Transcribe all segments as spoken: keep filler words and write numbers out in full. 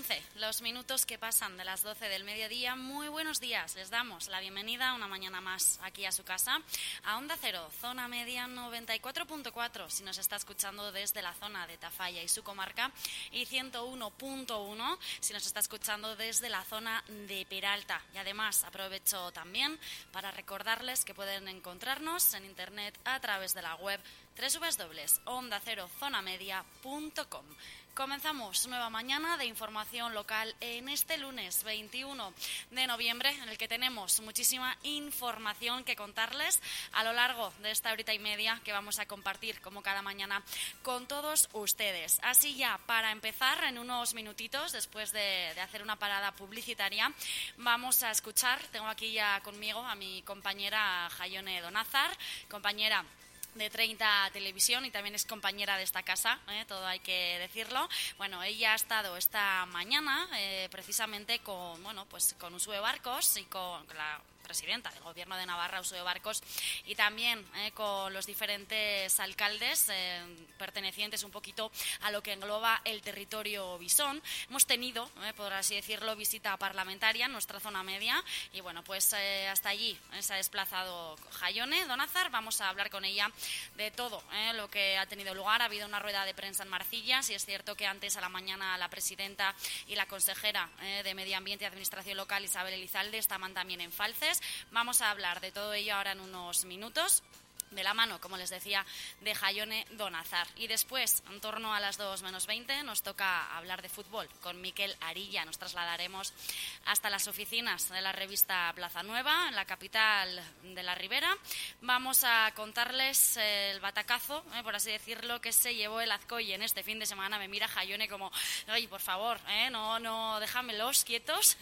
once, los minutos que pasan de las doce del mediodía. Muy buenos días, les damos la bienvenida una mañana más aquí a su casa, a Onda Cero, Zona Media noventa y cuatro punto cuatro, si nos está escuchando desde la zona de Tafalla y su comarca, y ciento uno punto uno si nos está escuchando desde la zona de Peralta. Y además aprovecho también para recordarles que pueden encontrarnos en internet a través de la web doble u doble u doble u punto onda cero zona media punto com. Comenzamos nueva mañana de información local en este lunes veintiuno de noviembre, en el que tenemos muchísima información que contarles a lo largo de esta horita y media que vamos a compartir como cada mañana con todos ustedes. Así ya, para empezar, en unos minutitos, después de, de hacer una parada publicitaria, vamos a escuchar, tengo aquí ya conmigo a mi compañera Jaione Donazar, compañera de treinta Televisión y también es compañera de esta casa, ¿eh? Todo hay que decirlo. Bueno, ella ha estado esta mañana eh, precisamente con, bueno, pues con Uxue Barkos y con la presidenta del Gobierno de Navarra, Uxue Barkos, y también eh, con los diferentes alcaldes eh, pertenecientes un poquito a lo que engloba el territorio bisón. Hemos tenido, eh, por así decirlo, visita parlamentaria en nuestra zona media y bueno, pues eh, hasta allí eh, se ha desplazado Jaione Donazar. Vamos a hablar con ella de todo eh, lo que ha tenido lugar. Ha habido una rueda de prensa en Marcillas y es cierto que antes a la mañana la presidenta y la consejera eh, de Medio Ambiente y Administración Local, Isabel Elizalde, estaban también en Falces. Vamos a hablar de todo ello ahora en unos minutos, de la mano, como les decía, de Jaione Donazar. Y después, en torno a las dos menos veinte, nos toca hablar de fútbol con Mikel Arilla. Nos trasladaremos hasta las oficinas de la revista Plaza Nueva, en la capital de la Ribera. Vamos a contarles el batacazo, eh, por así decirlo, que se llevó el Azcoyen este fin de semana. Me mira Jaione como, oye, por favor, eh, no, no, déjamelos quietos.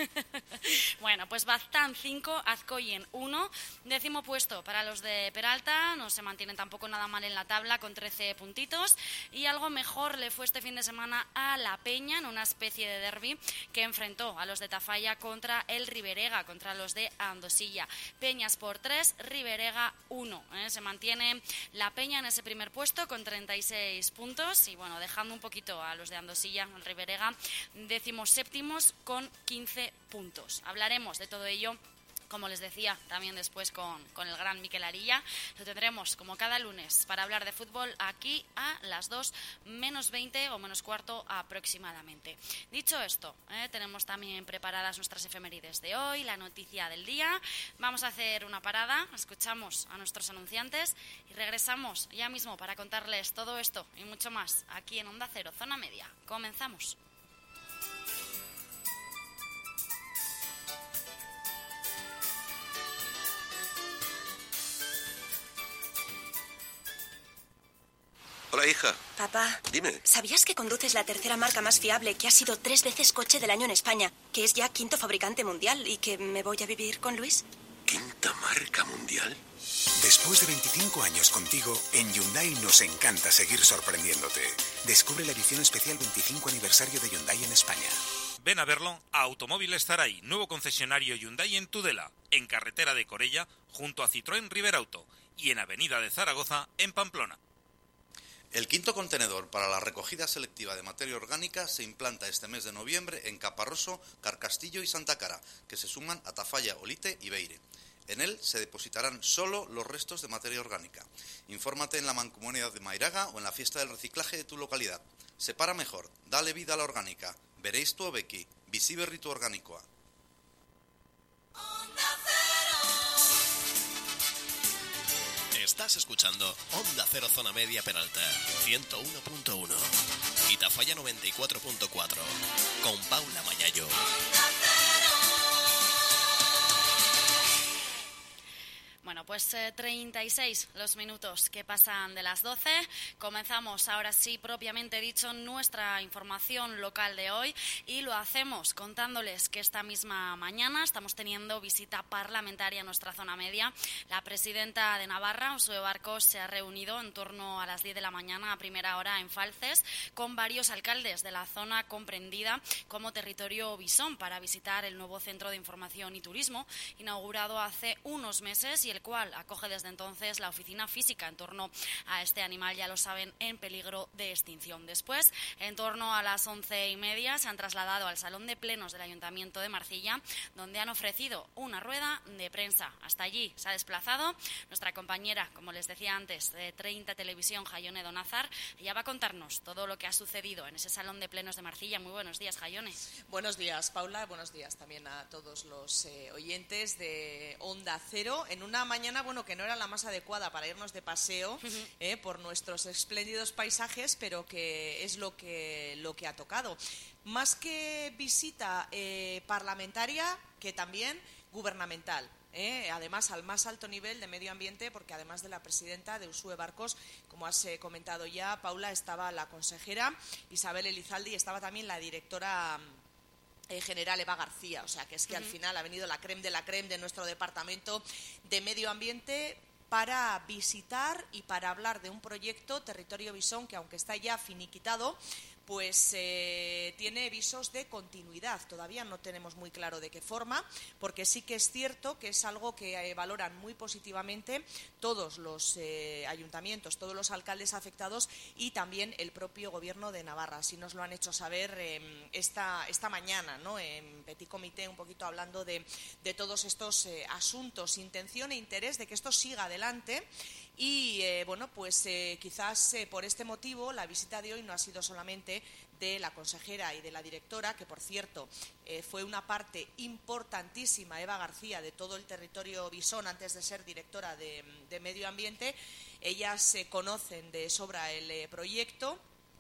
Bueno, pues Baztán cinco, Azcoyen uno, décimo puesto para los de Peralta. No se mantienen tampoco nada mal en la tabla con trece puntitos y algo mejor le fue este fin de semana a La Peña en una especie de derbi que enfrentó a los de Tafalla contra el Riberega, contra los de Andosilla. Peñas por tres, Riberega uno. ¿eh? Se mantiene La Peña en ese primer puesto con treinta y seis puntos y bueno, dejando un poquito a los de Andosilla, el Riberega, décimos séptimos con quince puntos. Hablaremos de todo ello, como les decía, también después con, con el gran Mikel Arilla. Lo tendremos como cada lunes para hablar de fútbol aquí a las dos menos veinte o menos cuarto aproximadamente. Dicho esto, eh, tenemos también preparadas nuestras efemérides de hoy, la noticia del día. Vamos a hacer una parada, escuchamos a nuestros anunciantes y regresamos ya mismo para contarles todo esto y mucho más aquí en Onda Cero, Zona Media. Comenzamos. Hola, hija. Papá. Dime. ¿Sabías que conduces la tercera marca más fiable, que ha sido tres veces coche del año en España, que es ya quinto fabricante mundial y que me voy a vivir con Luis? ¿Quinta marca mundial? Después de veinticinco años contigo, en Hyundai nos encanta seguir sorprendiéndote. Descubre la edición especial veinticinco aniversario de Hyundai en España. Ven a verlo a Automóvil Estaray, nuevo concesionario Hyundai en Tudela, en carretera de Corella, junto a Citroën Riberauto, y en avenida de Zaragoza, en Pamplona. El quinto contenedor para la recogida selectiva de materia orgánica se implanta este mes de noviembre en Caparroso, Carcastillo y Santa Cara, que se suman a Tafalla, Olite y Beire. En él se depositarán solo los restos de materia orgánica. Infórmate en la Mancomunidad de Mairaga o en la fiesta del reciclaje de tu localidad. Separa mejor, dale vida a la orgánica. Veréis tu obeki, bizi berritu organikoa. Estás escuchando Onda Cero Zona Media Peralta, ciento uno punto uno. Y Tafalla noventa y cuatro punto cuatro, con Paula Mayayo. Bueno, pues eh, treinta y seis los minutos que pasan de las doce. Comenzamos ahora sí, propiamente dicho, nuestra información local de hoy y lo hacemos contándoles que esta misma mañana estamos teniendo visita parlamentaria en nuestra zona media. La presidenta de Navarra, Uxue Barkos, se ha reunido en torno a las diez de la mañana a primera hora en Falces con varios alcaldes de la zona comprendida como territorio bisón para visitar el nuevo Centro de Información y Turismo inaugurado hace unos meses y el cual Municipal acoge desde entonces la oficina física en torno a este animal, ya lo saben, en peligro de extinción. Después, en torno a las once y media, se han trasladado al Salón de Plenos del Ayuntamiento de Marcilla, donde han ofrecido una rueda de prensa. Hasta allí se ha desplazado nuestra compañera, como les decía antes, de treinta Televisión, Jaione Donazar. Ella va a contarnos todo lo que ha sucedido en ese Salón de Plenos de Marcilla. Muy buenos días, Jaione. Buenos días, Paula. Buenos días también a todos los eh, oyentes de Onda Cero. En una mañana, bueno, que no era la más adecuada para irnos de paseo uh-huh. eh, por nuestros espléndidos paisajes, pero que es lo que, lo que ha tocado. Más que visita eh, parlamentaria, que también gubernamental. Eh, además al más alto nivel de medio ambiente, porque además de la presidenta de Usue Barcos, como has eh, comentado ya, Paula, estaba la consejera Isabel Elizalde y estaba también la directora eh, general Eva García. O sea que es que uh-huh. al final ha venido la creme de la creme de nuestro departamento de medio ambiente para visitar y para hablar de un proyecto, Territorio Visón, que aunque está ya finiquitado, pues eh, tiene visos de continuidad. Todavía no tenemos muy claro de qué forma, porque sí que es cierto que es algo que eh, valoran muy positivamente todos los eh, ayuntamientos, todos los alcaldes afectados y también el propio Gobierno de Navarra. Así nos lo han hecho saber eh, esta, esta mañana, ¿no? En Petit Comité, un poquito hablando de, de todos estos eh, asuntos, intención e interés de que esto siga adelante. Y, eh, bueno, pues eh, quizás eh, por este motivo la visita de hoy no ha sido solamente de la consejera y de la directora, que, por cierto, eh, fue una parte importantísima, Eva García, de todo el territorio Visón antes de ser directora de, de Medio Ambiente. Ellas se eh, conocen de sobra el eh, proyecto.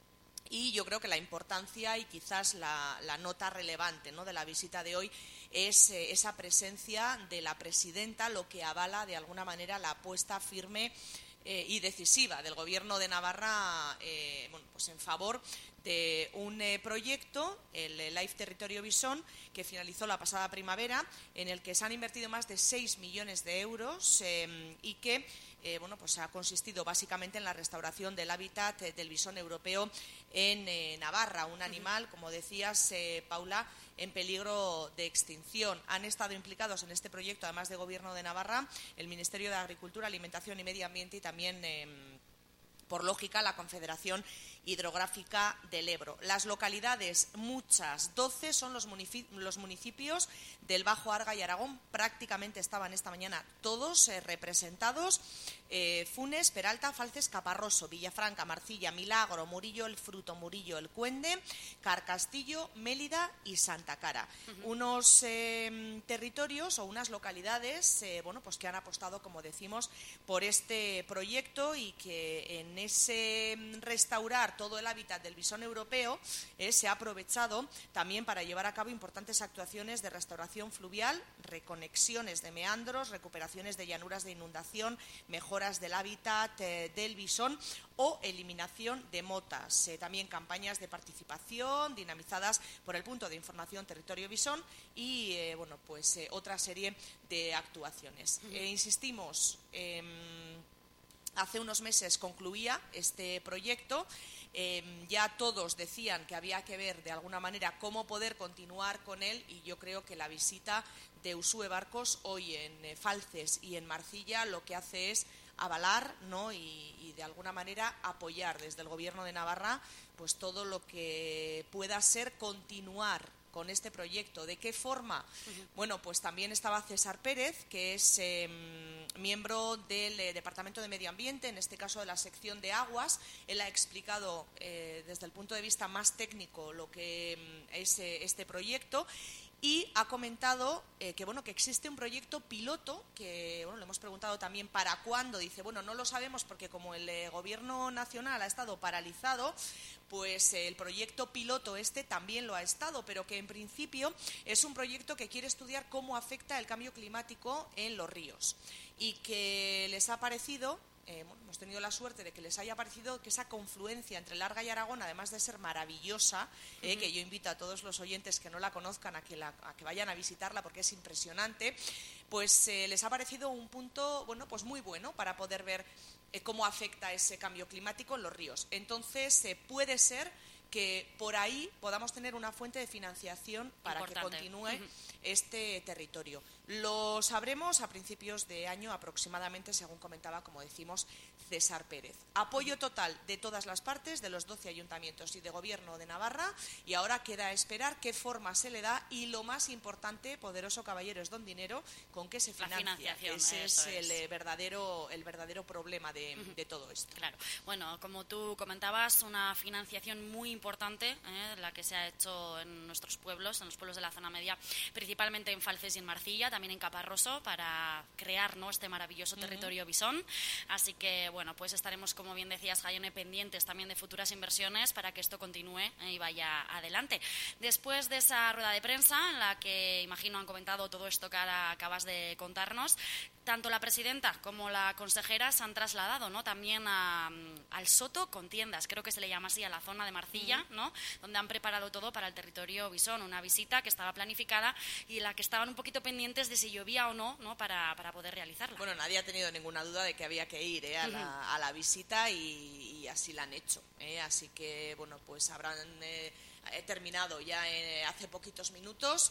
Y yo creo que la importancia y quizás la, la nota relevante, ¿no?, de la visita de hoy es eh, esa presencia de la presidenta, lo que avala de alguna manera la apuesta firme eh, y decisiva del Gobierno de Navarra eh, bueno, pues en favor de un eh, proyecto, el eh, Life Territorio Visón, que finalizó la pasada primavera, en el que se han invertido más de seis millones de euros eh, y que eh, bueno, pues ha consistido básicamente en la restauración del hábitat eh, del visón europeo en eh, Navarra, un animal, como decías, eh, Paula, en peligro de extinción. Han estado implicados en este proyecto, además de Gobierno de Navarra, el Ministerio de Agricultura, Alimentación y Medio Ambiente y también, eh, por lógica, la Confederación Hidrográfica del Ebro. Las localidades, muchas, doce, son los, munici- los municipios del Bajo Arga y Aragón. Prácticamente estaban esta mañana todos eh, representados. Eh, Funes, Peralta, Falces, Caparroso, Villafranca, Marcilla, Milagro, Murillo, El Fruto, Murillo, El Cuende, Carcastillo, Mélida y Santa Cara. Uh-huh. Unos eh, territorios o unas localidades eh, bueno, pues que han apostado, como decimos, por este proyecto y que en ese restaurar todo el hábitat del visón europeo eh, se ha aprovechado también para llevar a cabo importantes actuaciones de restauración fluvial, reconexiones de meandros, recuperaciones de llanuras de inundación, mejoras del hábitat eh, del visón o eliminación de motas. Eh, también campañas de participación dinamizadas por el punto de información Territorio Visón y eh, bueno, pues eh, otra serie de actuaciones. Uh-huh. Eh, insistimos, eh, hace unos meses concluía este proyecto. Eh, ya todos decían que había que ver de alguna manera cómo poder continuar con él y yo creo que la visita de Usue Barcos hoy en eh, Falces y en Marcilla lo que hace es avalar, ¿no?, y, y de alguna manera apoyar desde el Gobierno de Navarra pues todo lo que pueda ser continuar con este proyecto. ¿De qué forma? Uh-huh. Bueno, pues también estaba César Pérez, que es eh, miembro del eh, Departamento de Medio Ambiente, en este caso de la sección de aguas. Él ha explicado eh, desde el punto de vista más técnico lo que eh, es eh, este proyecto. Y ha comentado eh, que bueno que existe un proyecto piloto que bueno le hemos preguntado también para cuándo. Dice bueno no lo sabemos porque como el eh, Gobierno nacional ha estado paralizado, pues eh, el proyecto piloto este también lo ha estado, pero que en principio es un proyecto que quiere estudiar cómo afecta el cambio climático en los ríos y que les ha parecido. Eh, bueno, hemos tenido la suerte de que les haya parecido que esa confluencia entre el Arga y Aragón, además de ser maravillosa, eh, uh-huh. que yo invito a todos los oyentes que no la conozcan a que, la, a que vayan a visitarla porque es impresionante, pues eh, les ha parecido un punto bueno, pues muy bueno para poder ver eh, cómo afecta ese cambio climático en los ríos. Entonces, eh, puede ser que por ahí podamos tener una fuente de financiación para Importante. que continúe uh-huh. este territorio. Lo sabremos a principios de año aproximadamente, según comentaba, como decimos, César Pérez. Apoyo total de todas las partes, de los doce ayuntamientos y de Gobierno de Navarra, y ahora queda esperar qué forma se le da y, lo más importante, poderoso caballero es don dinero, con qué se financia. Ese es el es. verdadero el verdadero problema de, uh-huh. de todo esto. Claro. Bueno, como tú comentabas, una financiación muy importante, eh, la que se ha hecho en nuestros pueblos, en los pueblos de la zona media, principalmente en Falces y en Marcilla, también en Caparroso, para crear, ¿no?, este maravilloso territorio uh-huh. bisón. Así que, bueno, pues estaremos, como bien decías, Jaione, pendientes también de futuras inversiones para que esto continúe eh, y vaya adelante. Después de esa rueda de prensa, en la que imagino han comentado todo esto que ahora acabas de contarnos, tanto la presidenta como la consejera se han trasladado, ¿no?, también a, al Soto con tiendas, creo que se le llama así a la zona de Marcilla, ¿no?, donde han preparado todo para el territorio bisón, una visita que estaba planificada y la que estaban un poquito pendientes de si llovía o no, ¿no?, para, para poder realizarla. Bueno, nadie ha tenido ninguna duda de que había que ir ¿eh? a, la, a la visita y, y así la han hecho, ¿eh? Así que, bueno, pues habrán... Eh, He terminado ya eh, hace poquitos minutos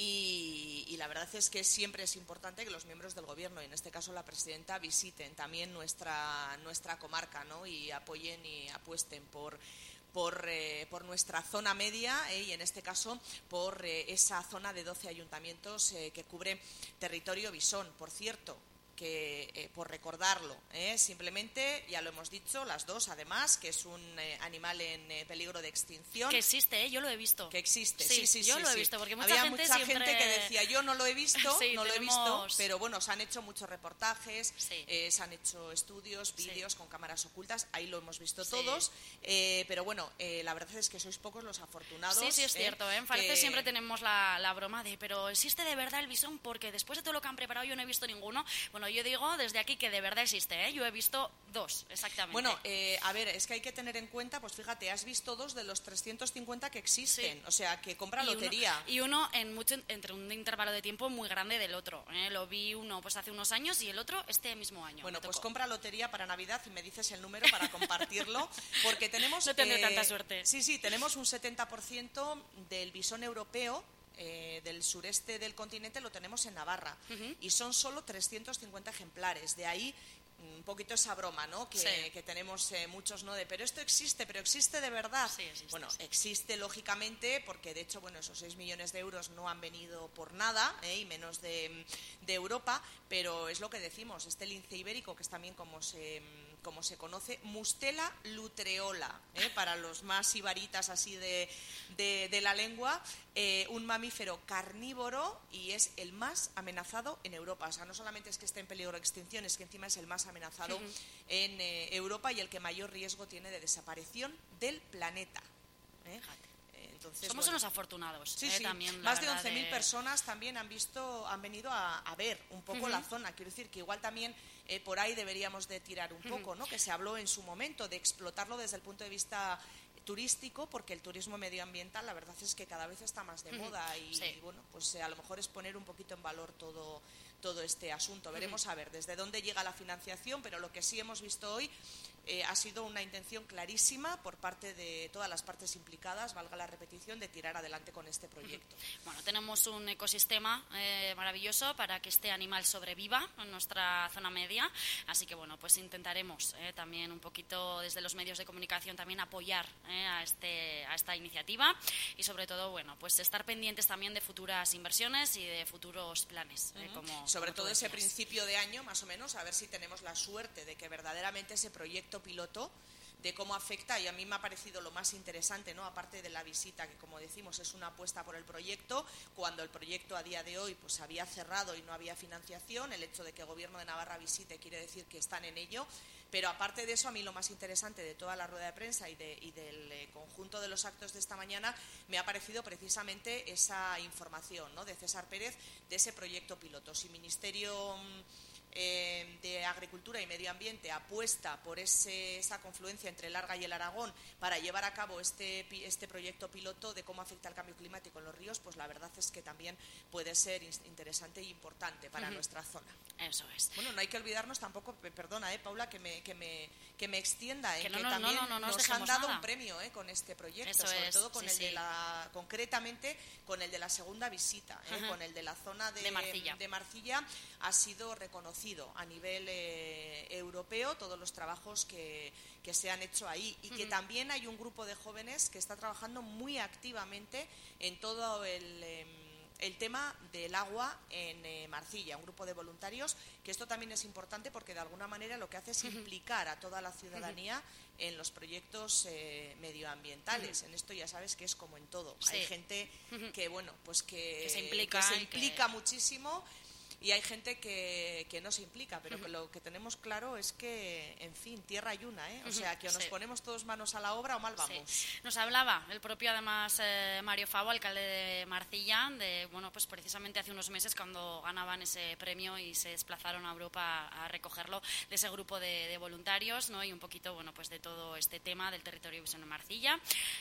y, y la verdad es que siempre es importante que los miembros del Gobierno, y en este caso la presidenta, visiten también nuestra, nuestra comarca, ¿no?, y apoyen y apuesten por... Por, eh, por nuestra zona media eh, y en este caso por eh, esa zona de doce ayuntamientos eh, que cubre territorio bisón. Por cierto, que eh, por recordarlo, eh, simplemente, ya lo hemos dicho, las dos además, que es un eh, animal en eh, peligro de extinción. Que existe, ¿eh? Yo lo he visto. Que existe, sí, sí, sí. Yo sí, lo he sí. visto, porque mucha Había gente mucha siempre... gente que decía, yo no lo he visto, sí, no tenemos... lo he visto, pero bueno, se han hecho muchos reportajes, sí. eh, se han hecho estudios, vídeos sí. con cámaras ocultas, ahí lo hemos visto sí. todos, eh, pero bueno, eh, la verdad es que sois pocos los afortunados. Sí, sí, es eh, cierto, ¿eh? En Falces que... siempre tenemos la, la broma de, pero ¿existe de verdad el bisón? Porque después de todo lo que han preparado yo no he visto ninguno. Bueno, yo digo desde aquí que de verdad existe. ¿Eh? Yo he visto dos, exactamente. Bueno, eh, a ver, es que hay que tener en cuenta, pues fíjate, has visto dos de los trescientos cincuenta que existen, sí. o sea, que compra y lotería. Uno, y uno en mucho, entre un intervalo de tiempo muy grande del otro. ¿eh? Lo vi uno pues hace unos años y el otro este mismo año. Bueno, pues compra lotería para Navidad y me dices el número para compartirlo, porque tenemos... No tendré eh, tanta suerte. Sí, sí, tenemos un setenta por ciento del bisón europeo, Eh, del sureste del continente, lo tenemos en Navarra, uh-huh. y son solo trescientos cincuenta ejemplares. De ahí un poquito esa broma, ¿no?, que, sí. que tenemos eh, muchos, ¿no?, de pero esto existe, pero existe de verdad. Sí, existe, bueno, sí. existe lógicamente, porque de hecho, bueno, esos seis millones de euros no han venido por nada, ¿eh? y menos de, de Europa, pero es lo que decimos, este lince ibérico, que es también como se... como se conoce, Mustela lutreola, ¿eh? para los más ibaritas así de, de, de la lengua, eh, un mamífero carnívoro y es el más amenazado en Europa. O sea, no solamente es que esté en peligro de extinción, es que encima es el más amenazado uh-huh. en eh, Europa y el que mayor riesgo tiene de desaparición del planeta. ¿eh? Entonces, Somos bueno, unos afortunados. Sí, eh, sí. también, Más de verdad, once mil de... personas también han visto, han venido a, a ver un poco uh-huh. la zona. Quiero decir que igual también eh, por ahí deberíamos de tirar un uh-huh. poco, ¿no? Que se habló en su momento de explotarlo desde el punto de vista turístico, porque el turismo medioambiental la verdad es que cada vez está más de uh-huh. moda y, sí. y bueno, pues eh, a lo mejor es poner un poquito en valor todo todo este asunto. Veremos uh-huh. a ver desde dónde llega la financiación, pero lo que sí hemos visto hoy eh, ha sido una intención clarísima por parte de todas las partes implicadas, valga la repetición, de tirar adelante con este proyecto. Uh-huh. Bueno, tenemos un ecosistema eh, maravilloso para que este animal sobreviva en nuestra zona media, así que bueno, pues intentaremos eh, también un poquito desde los medios de comunicación también apoyar eh, a, este, a esta iniciativa y sobre todo, bueno, pues estar pendientes también de futuras inversiones y de futuros planes. Eh, uh-huh. como Sobre como todo ese decías. principio de año, más o menos, a ver si tenemos la suerte de que verdaderamente ese proyecto piloto, de cómo afecta, y a mí me ha parecido lo más interesante, ¿no?, aparte de la visita, que como decimos es una apuesta por el proyecto, cuando el proyecto a día de hoy pues había cerrado y no había financiación, el hecho de que el Gobierno de Navarra visite quiere decir que están en ello. Pero aparte de eso, a mí lo más interesante de toda la rueda de prensa y, de, y del eh, conjunto de los actos de esta mañana me ha parecido precisamente esa información, ¿no?, de César Pérez, de ese proyecto piloto. Si Ministerio eh, de Agricultura y Medio Ambiente apuesta por ese, esa confluencia entre el Arga y el Aragón para llevar a cabo este, este proyecto piloto de cómo afecta el cambio climático en los ríos, pues la verdad es que también puede ser interesante e importante para uh-huh. nuestra zona. Eso es. Bueno, no hay que olvidarnos tampoco, perdona, eh, Paula, que me, que me que me extienda en que, no, que no, también no, no, no, nos han dado nada. un premio eh, con este proyecto, Eso sobre es, todo con sí, el sí. de la, concretamente con el de la segunda visita, eh, uh-huh. con el de la zona de, de, Marcilla. de Marcilla ha sido reconocido a nivel eh, europeo todos los trabajos que, que se han hecho ahí y uh-huh. que también hay un grupo de jóvenes que está trabajando muy activamente en todo el... Eh, el tema del agua en eh, Marcilla, un grupo de voluntarios, que esto también es importante porque de alguna manera lo que hace es implicar a toda la ciudadanía uh-huh. en los proyectos eh, medioambientales. Uh-huh. En esto ya sabes que es como en todo. Sí. Hay gente uh-huh. que, bueno, pues que, que se implica, que se implica que... muchísimo. Y hay gente que, que no se implica, pero uh-huh. que lo que tenemos claro es que, en fin, tierra hay una, ¿eh? O uh-huh. sea, que o nos sí. ponemos todos manos a la obra o mal vamos. Sí. Nos hablaba el propio, además, eh, Mario Favo, alcalde de Marcilla, de, bueno, pues precisamente hace unos meses cuando ganaban ese premio y se desplazaron a Europa a recogerlo, de ese grupo de, de voluntarios, ¿no? Y un poquito, bueno, pues de todo este tema del territorio visión en Marcilla.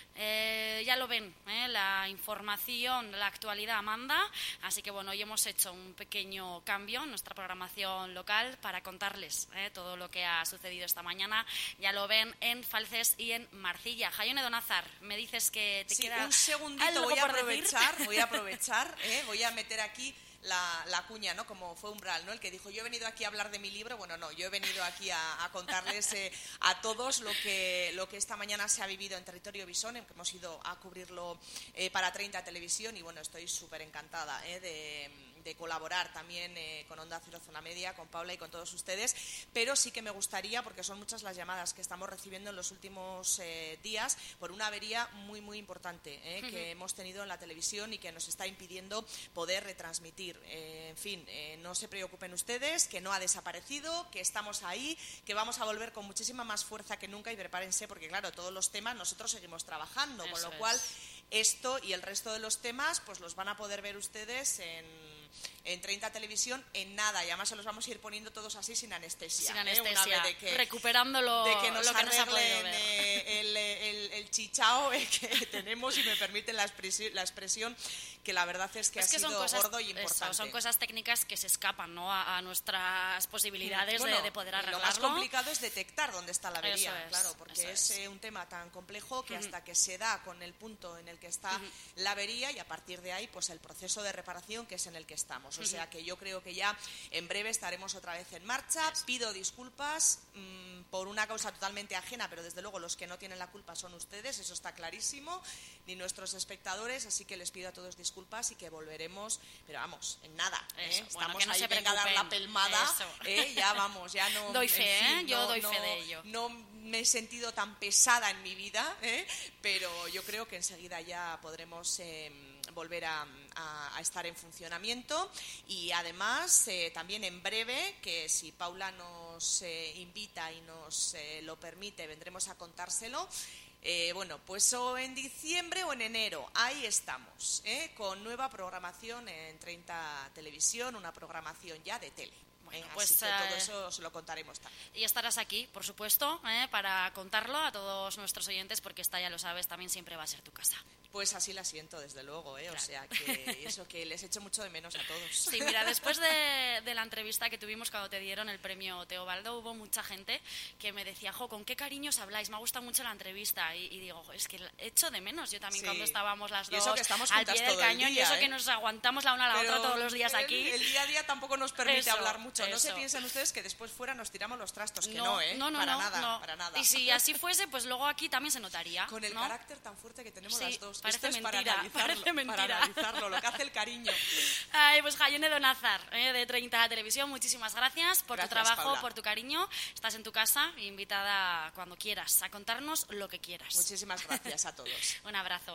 Eh, ya lo ven, ¿eh? La información, la actualidad manda, así que, bueno, hoy hemos hecho un pequeño cambio en nuestra programación local para contarles eh, todo lo que ha sucedido esta mañana. Ya lo ven en Falces y en Marcilla. Jaione Donazar, me dices que te sí, queda un segundito, voy a aprovechar, voy a aprovechar, eh, voy a meter aquí La, la cuña, ¿no? Como fue Umbral, ¿no? El que dijo, yo he venido aquí a hablar de mi libro. Bueno, no, yo he venido aquí a, a contarles eh, a todos lo que, lo que esta mañana se ha vivido en Territorio Visón, en que hemos ido a cubrirlo eh, para treinta Televisión y, bueno, estoy súper encantada eh, de, de colaborar también eh, con Onda Cero Zona Media, con Paula y con todos ustedes, pero sí que me gustaría, porque son muchas las llamadas que estamos recibiendo en los últimos eh, días por una avería muy, muy importante eh, uh-huh. que hemos tenido en la televisión y que nos está impidiendo poder retransmitir. Eh, en fin, eh, no se preocupen ustedes, que no ha desaparecido, que estamos ahí, que vamos a volver con muchísima más fuerza que nunca y prepárense porque, claro, todos los temas nosotros seguimos trabajando, Eso con lo es. cual esto y el resto de los temas pues los van a poder ver ustedes en... en treinta Televisión en nada, y además se los vamos a ir poniendo todos así sin anestesia. Sin anestesia, ¿eh? Una vez de que, recuperando lo, de que nos lo que nos ha podido arreglen ver. eh, el, el, el chichao eh, que tenemos, y me permiten la expresión, la expresión que la verdad es que es ha que sido son cosas, gordo y importante. Eso, son cosas técnicas que se escapan, ¿no? a, a nuestras posibilidades bueno, de, de poder arreglarlo. Lo más complicado es detectar dónde está la avería, es, claro, porque es, es eh, un tema tan complejo que uh-huh. hasta que se da con el punto en el que está uh-huh. la avería y a partir de ahí pues el proceso de reparación que es en el que estamos. O uh-huh. sea que yo creo que ya en breve estaremos otra vez en marcha. Eso. Pido disculpas mmm, por una causa totalmente ajena, pero desde luego los que no tienen la culpa son ustedes, eso está clarísimo, ni nuestros espectadores, así que les pido a todos disculpas y que volveremos, pero vamos, en nada, ¿eh? Eso. Estamos Bueno, que no ahí, se venga a dar la preocupen. pelmada, ¿eh? Ya vamos, ya no... Doy fe, en fin, ¿eh? Yo no, doy no, fe de ello. No me he sentido tan pesada en mi vida, ¿eh? Pero yo creo que enseguida ya podremos eh, volver a, a, a estar en funcionamiento y además eh, también en breve, que si Paula nos eh, invita y nos eh, lo permite, vendremos a contárselo. Eh, bueno, pues o en diciembre o en enero, ahí estamos, ¿eh? Con nueva programación en treinta Televisión, una programación ya de tele. Bueno, pues así que todo eh, eso os lo contaremos también. Y estarás aquí, por supuesto, ¿eh? para contarlo a todos nuestros oyentes, porque esta, ya lo sabes, también siempre va a ser tu casa. Pues así la siento, desde luego, ¿eh? Claro. O sea, que eso que les echo mucho de menos a todos. Sí, mira, después de, de la entrevista que tuvimos cuando te dieron el premio Teobaldo, hubo mucha gente que me decía, jo, ¿con qué cariño os habláis? Me ha gustado mucho la entrevista. Y, y digo, es que echo de menos yo también sí. cuando estábamos las dos y eso que estamos al pie del cañón, día, y eso ¿eh? que nos aguantamos la una a la Pero otra todos los días el, aquí. El día a día tampoco nos permite eso, hablar mucho. No eso. se piensen ustedes que después fuera nos tiramos los trastos, que no, no, ¿eh? No, no, para no, nada, no. para nada. Y si así fuese, pues luego aquí también se notaría. Con el ¿no? carácter tan fuerte que tenemos sí, las dos. Parece Esto es mentira, para analizarlo, parece mentira. para analizarlo, lo que hace el cariño. Ay, pues Jaione Donazar, eh, de treinta Televisión, muchísimas gracias por gracias, tu trabajo, Paula. por tu cariño. Estás en tu casa, invitada cuando quieras a contarnos lo que quieras. Muchísimas gracias a todos. Un abrazo.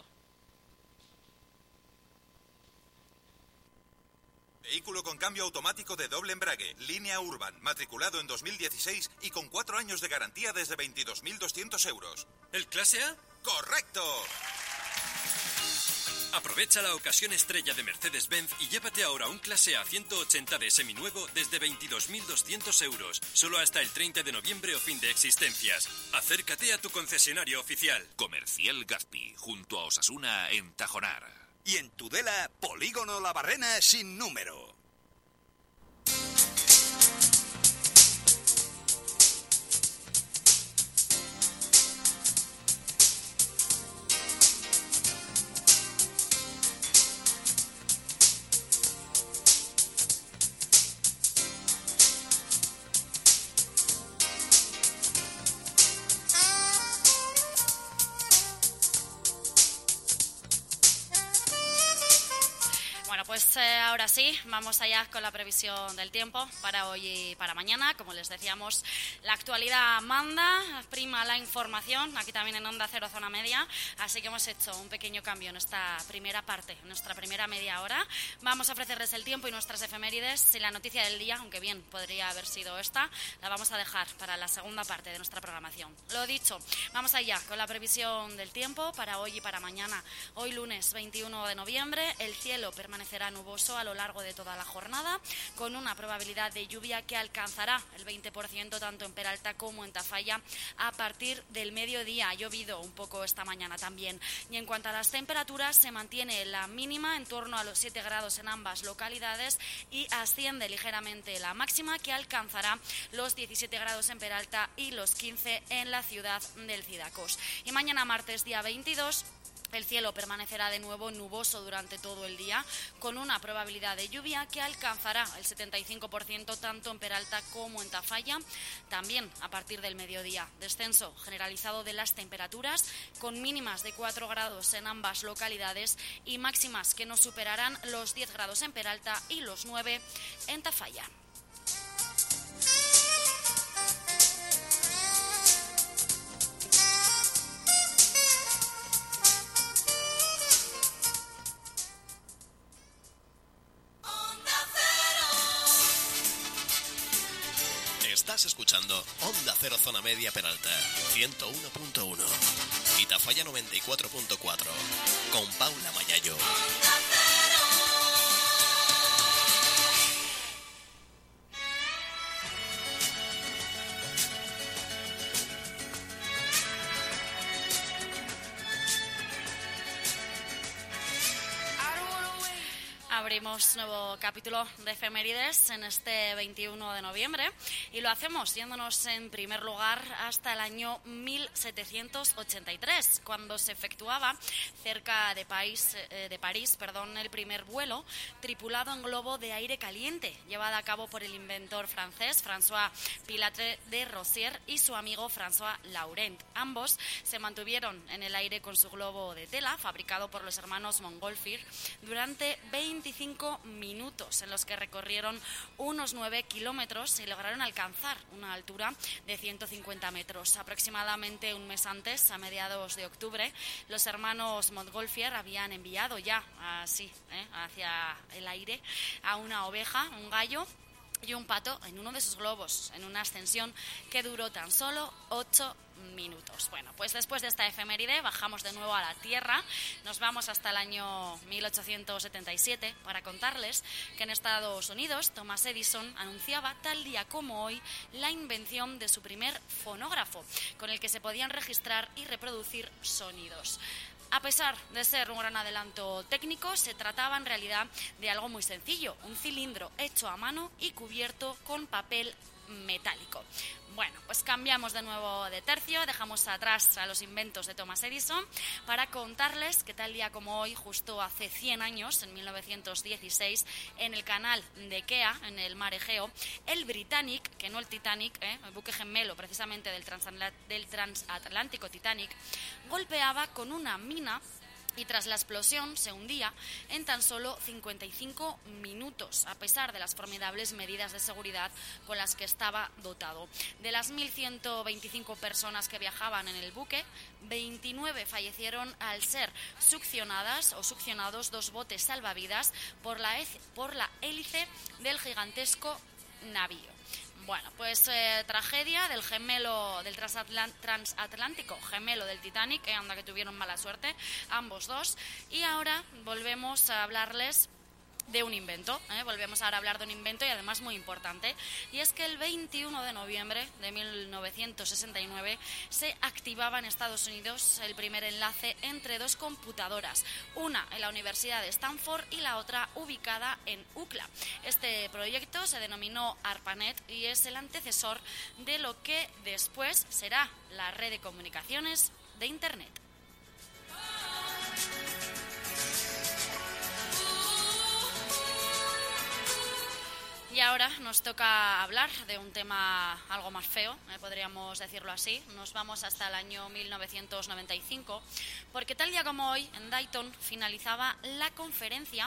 Vehículo con cambio automático de doble embrague, línea Urban, matriculado en dos mil dieciséis y con cuatro años de garantía desde veintidós mil doscientos euros. ¿El clase A? ¡Correcto! Aprovecha la ocasión estrella de Mercedes-Benz y llévate ahora un clase A ciento ochenta de seminuevo desde veintidós mil doscientos euros, solo hasta el treinta de noviembre o fin de existencias. Acércate a tu concesionario oficial. Comercial Gazpi, junto a Osasuna en Tajonar. Y en Tudela, Polígono La Barrena sin número. pues eh, ahora sí, vamos allá con la previsión del tiempo para hoy y para mañana. Como les decíamos, la actualidad manda, prima la información, aquí también en Onda Cero Zona Media, así que hemos hecho un pequeño cambio en esta primera parte, en nuestra primera media hora. Vamos a ofrecerles el tiempo y nuestras efemérides y la noticia del día, aunque bien podría haber sido esta, la vamos a dejar para la segunda parte de nuestra programación. Lo dicho, vamos allá con la previsión del tiempo para hoy y para mañana. Hoy lunes veintiuno de noviembre, el cielo permanecerá nuboso a lo largo de toda la jornada, con una probabilidad de lluvia que alcanzará el veinte por ciento tanto en Peralta como en Tafalla a partir del mediodía. Ha llovido un poco esta mañana también. Y en cuanto a las temperaturas, se mantiene la mínima en torno a los siete grados en ambas localidades y asciende ligeramente la máxima, que alcanzará los diecisiete grados en Peralta y los quince en la ciudad del Cidacos. Y mañana martes, día veintidós, el cielo permanecerá de nuevo nuboso durante todo el día, con una probabilidad de lluvia que alcanzará el setenta y cinco por ciento tanto en Peralta como en Tafalla, también a partir del mediodía. Descenso generalizado de las temperaturas, con mínimas de cuatro grados en ambas localidades y máximas que no superarán los diez grados en Peralta y los nueve en Tafalla. Estás escuchando Onda Cero Zona Media Peralta, ciento uno punto uno. Y Tafalla noventa y cuatro punto cuatro. Con Paula Mayayo. Abrimos nuevo capítulo de efemérides en este veintiuno de noviembre y lo hacemos yéndonos en primer lugar hasta el año mil setecientos ochenta y tres, cuando se efectuaba cerca de París, eh, de París perdón, el primer vuelo tripulado en globo de aire caliente, llevado a cabo por el inventor francés François Pilatre de Rozier y su amigo François Laurent. Ambos se mantuvieron en el aire con su globo de tela, fabricado por los hermanos Montgolfier, durante veinticinco minutos, en los que recorrieron unos nueve kilómetros y lograron alcanzar una altura de ciento cincuenta metros. Aproximadamente un mes antes, a mediados de octubre, los hermanos Montgolfier habían enviado ya así, ¿eh? hacia el aire a una oveja, un gallo y un pato en uno de sus globos, en una ascensión que duró tan solo ocho minutos. Bueno, pues después de esta efeméride bajamos de nuevo a la Tierra, nos vamos hasta el año mil ochocientos setenta y siete para contarles que en Estados Unidos Thomas Edison anunciaba tal día como hoy la invención de su primer fonógrafo, con el que se podían registrar y reproducir sonidos. A pesar de ser un gran adelanto técnico, se trataba en realidad de algo muy sencillo, un cilindro hecho a mano y cubierto con papel metálico. Bueno, pues cambiamos de nuevo de tercio, dejamos atrás a los inventos de Thomas Edison para contarles que tal día como hoy, justo hace cien años, en mil novecientos dieciséis, en el canal de Kea, en el mar Egeo, el Britannic, que no el Titanic, ¿eh? el buque gemelo precisamente del, transatl- del transatlántico Titanic, golpeaba con una mina y tras la explosión se hundía en tan solo cincuenta y cinco minutos, a pesar de las formidables medidas de seguridad con las que estaba dotado. De las mil ciento veinticinco personas que viajaban en el buque, veintinueve fallecieron al ser succionadas o succionados dos botes salvavidas por la, por la hélice del gigantesco navío. Bueno, pues eh, tragedia del gemelo del transatl- transatlántico gemelo del Titanic, que anda que tuvieron mala suerte, ambos dos. Y ahora volvemos a hablarles de un invento, ¿eh? volvemos ahora a hablar de un invento y además muy importante, y es que el veintiuno de noviembre de mil novecientos sesenta y nueve se activaba en Estados Unidos el primer enlace entre dos computadoras, una en la Universidad de Stanford y la otra ubicada en U C L A. Este proyecto se denominó ARPANET y es el antecesor de lo que después será la red de comunicaciones de Internet. Y ahora nos toca hablar de un tema algo más feo, eh, podríamos decirlo así. Nos vamos hasta el año mil novecientos noventa y cinco, porque tal día como hoy, en Dayton, finalizaba la conferencia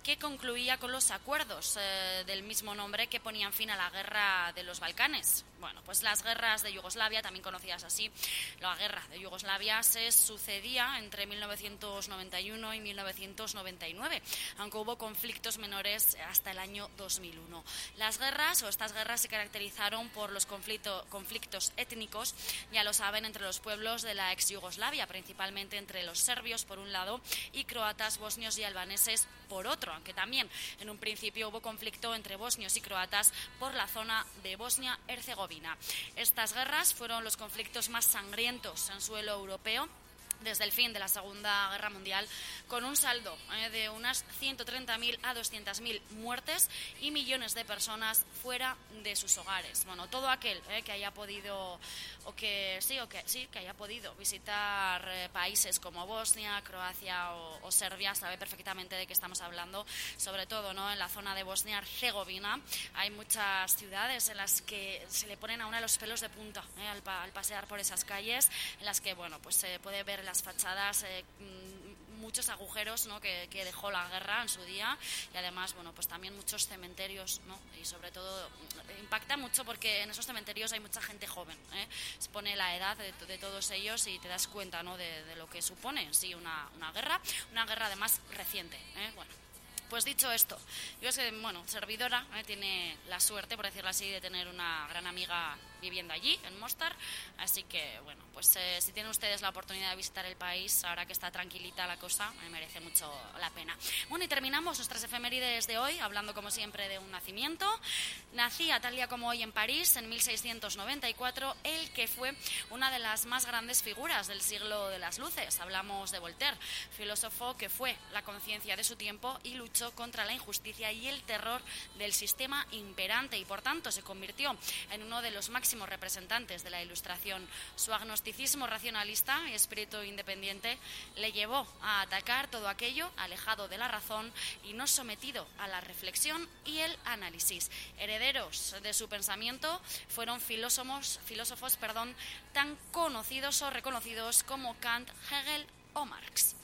que concluía con los acuerdos eh, del mismo nombre que ponían fin a la guerra de los Balcanes. Bueno, pues las guerras de Yugoslavia, también conocidas así, la guerra de Yugoslavia se sucedía entre mil novecientos noventa y uno y mil novecientos noventa y nueve, aunque hubo conflictos menores hasta el año dos mil uno. Las guerras o estas guerras se caracterizaron por los conflicto, conflictos étnicos, ya lo saben, entre los pueblos de la ex Yugoslavia, principalmente entre los serbios por un lado y croatas, bosnios y albaneses por otro, aunque también en un principio hubo conflicto entre bosnios y croatas por la zona de Bosnia-Herzegovina. Estas guerras fueron los conflictos más sangrientos en suelo europeo desde el fin de la Segunda Guerra Mundial, con un saldo eh, de unas ciento treinta mil a doscientas mil muertes y millones de personas fuera de sus hogares. Bueno, todo aquel eh, que haya podido o que sí o que sí que haya podido visitar eh, países como Bosnia, Croacia o, o Serbia sabe perfectamente de qué estamos hablando, sobre todo, ¿no?, en la zona de Bosnia-Herzegovina. Hay muchas ciudades en las que se le ponen a una los pelos de punta eh, al, pa, al pasear por esas calles, en las que, bueno, pues se puede ver la las fachadas, eh, muchos agujeros, ¿no?, que, que dejó la guerra en su día, y además, bueno, pues también muchos cementerios, ¿no?, y sobre todo impacta mucho porque en esos cementerios hay mucha gente joven, ¿eh? Se pone la edad de, de todos ellos y te das cuenta, ¿no?, de, de lo que supone, sí, una, una guerra, una guerra además reciente, ¿eh? Bueno. Pues dicho esto, yo es que, bueno, servidora eh, tiene la suerte, por decirlo así, de tener una gran amiga viviendo allí, en Mostar, así que, bueno, pues eh, si tienen ustedes la oportunidad de visitar el país, ahora que está tranquilita la cosa, me merece mucho la pena. Bueno, y terminamos nuestras efemérides de hoy, hablando como siempre de un nacimiento. Nacía tal día como hoy en París, en mil seiscientos noventa y cuatro, el que fue una de las más grandes figuras del siglo de las luces. Hablamos de Voltaire, filósofo que fue la conciencia de su tiempo y luchó contra la injusticia y el terror del sistema imperante, y por tanto se convirtió en uno de los máximos representantes de la Ilustración. Su agnosticismo racionalista y espíritu independiente le llevó a atacar todo aquello alejado de la razón y no sometido a la reflexión y el análisis. Herederos de su pensamiento fueron filósofos, filósofos perdón, tan conocidos o reconocidos como Kant, Hegel o Marx.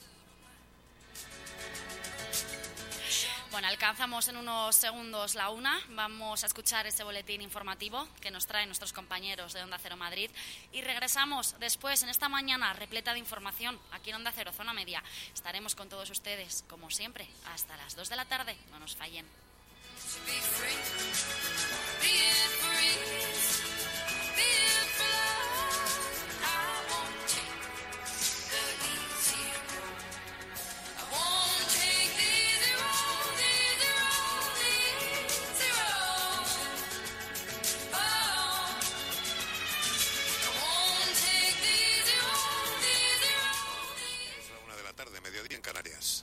Bueno, alcanzamos en unos segundos la una. Vamos a escuchar ese boletín informativo que nos traen nuestros compañeros de Onda Cero Madrid y regresamos después en esta mañana repleta de información aquí en Onda Cero Zona Media. Estaremos con todos ustedes, como siempre, hasta las dos de la tarde. No nos fallen. Mediodía en Canarias.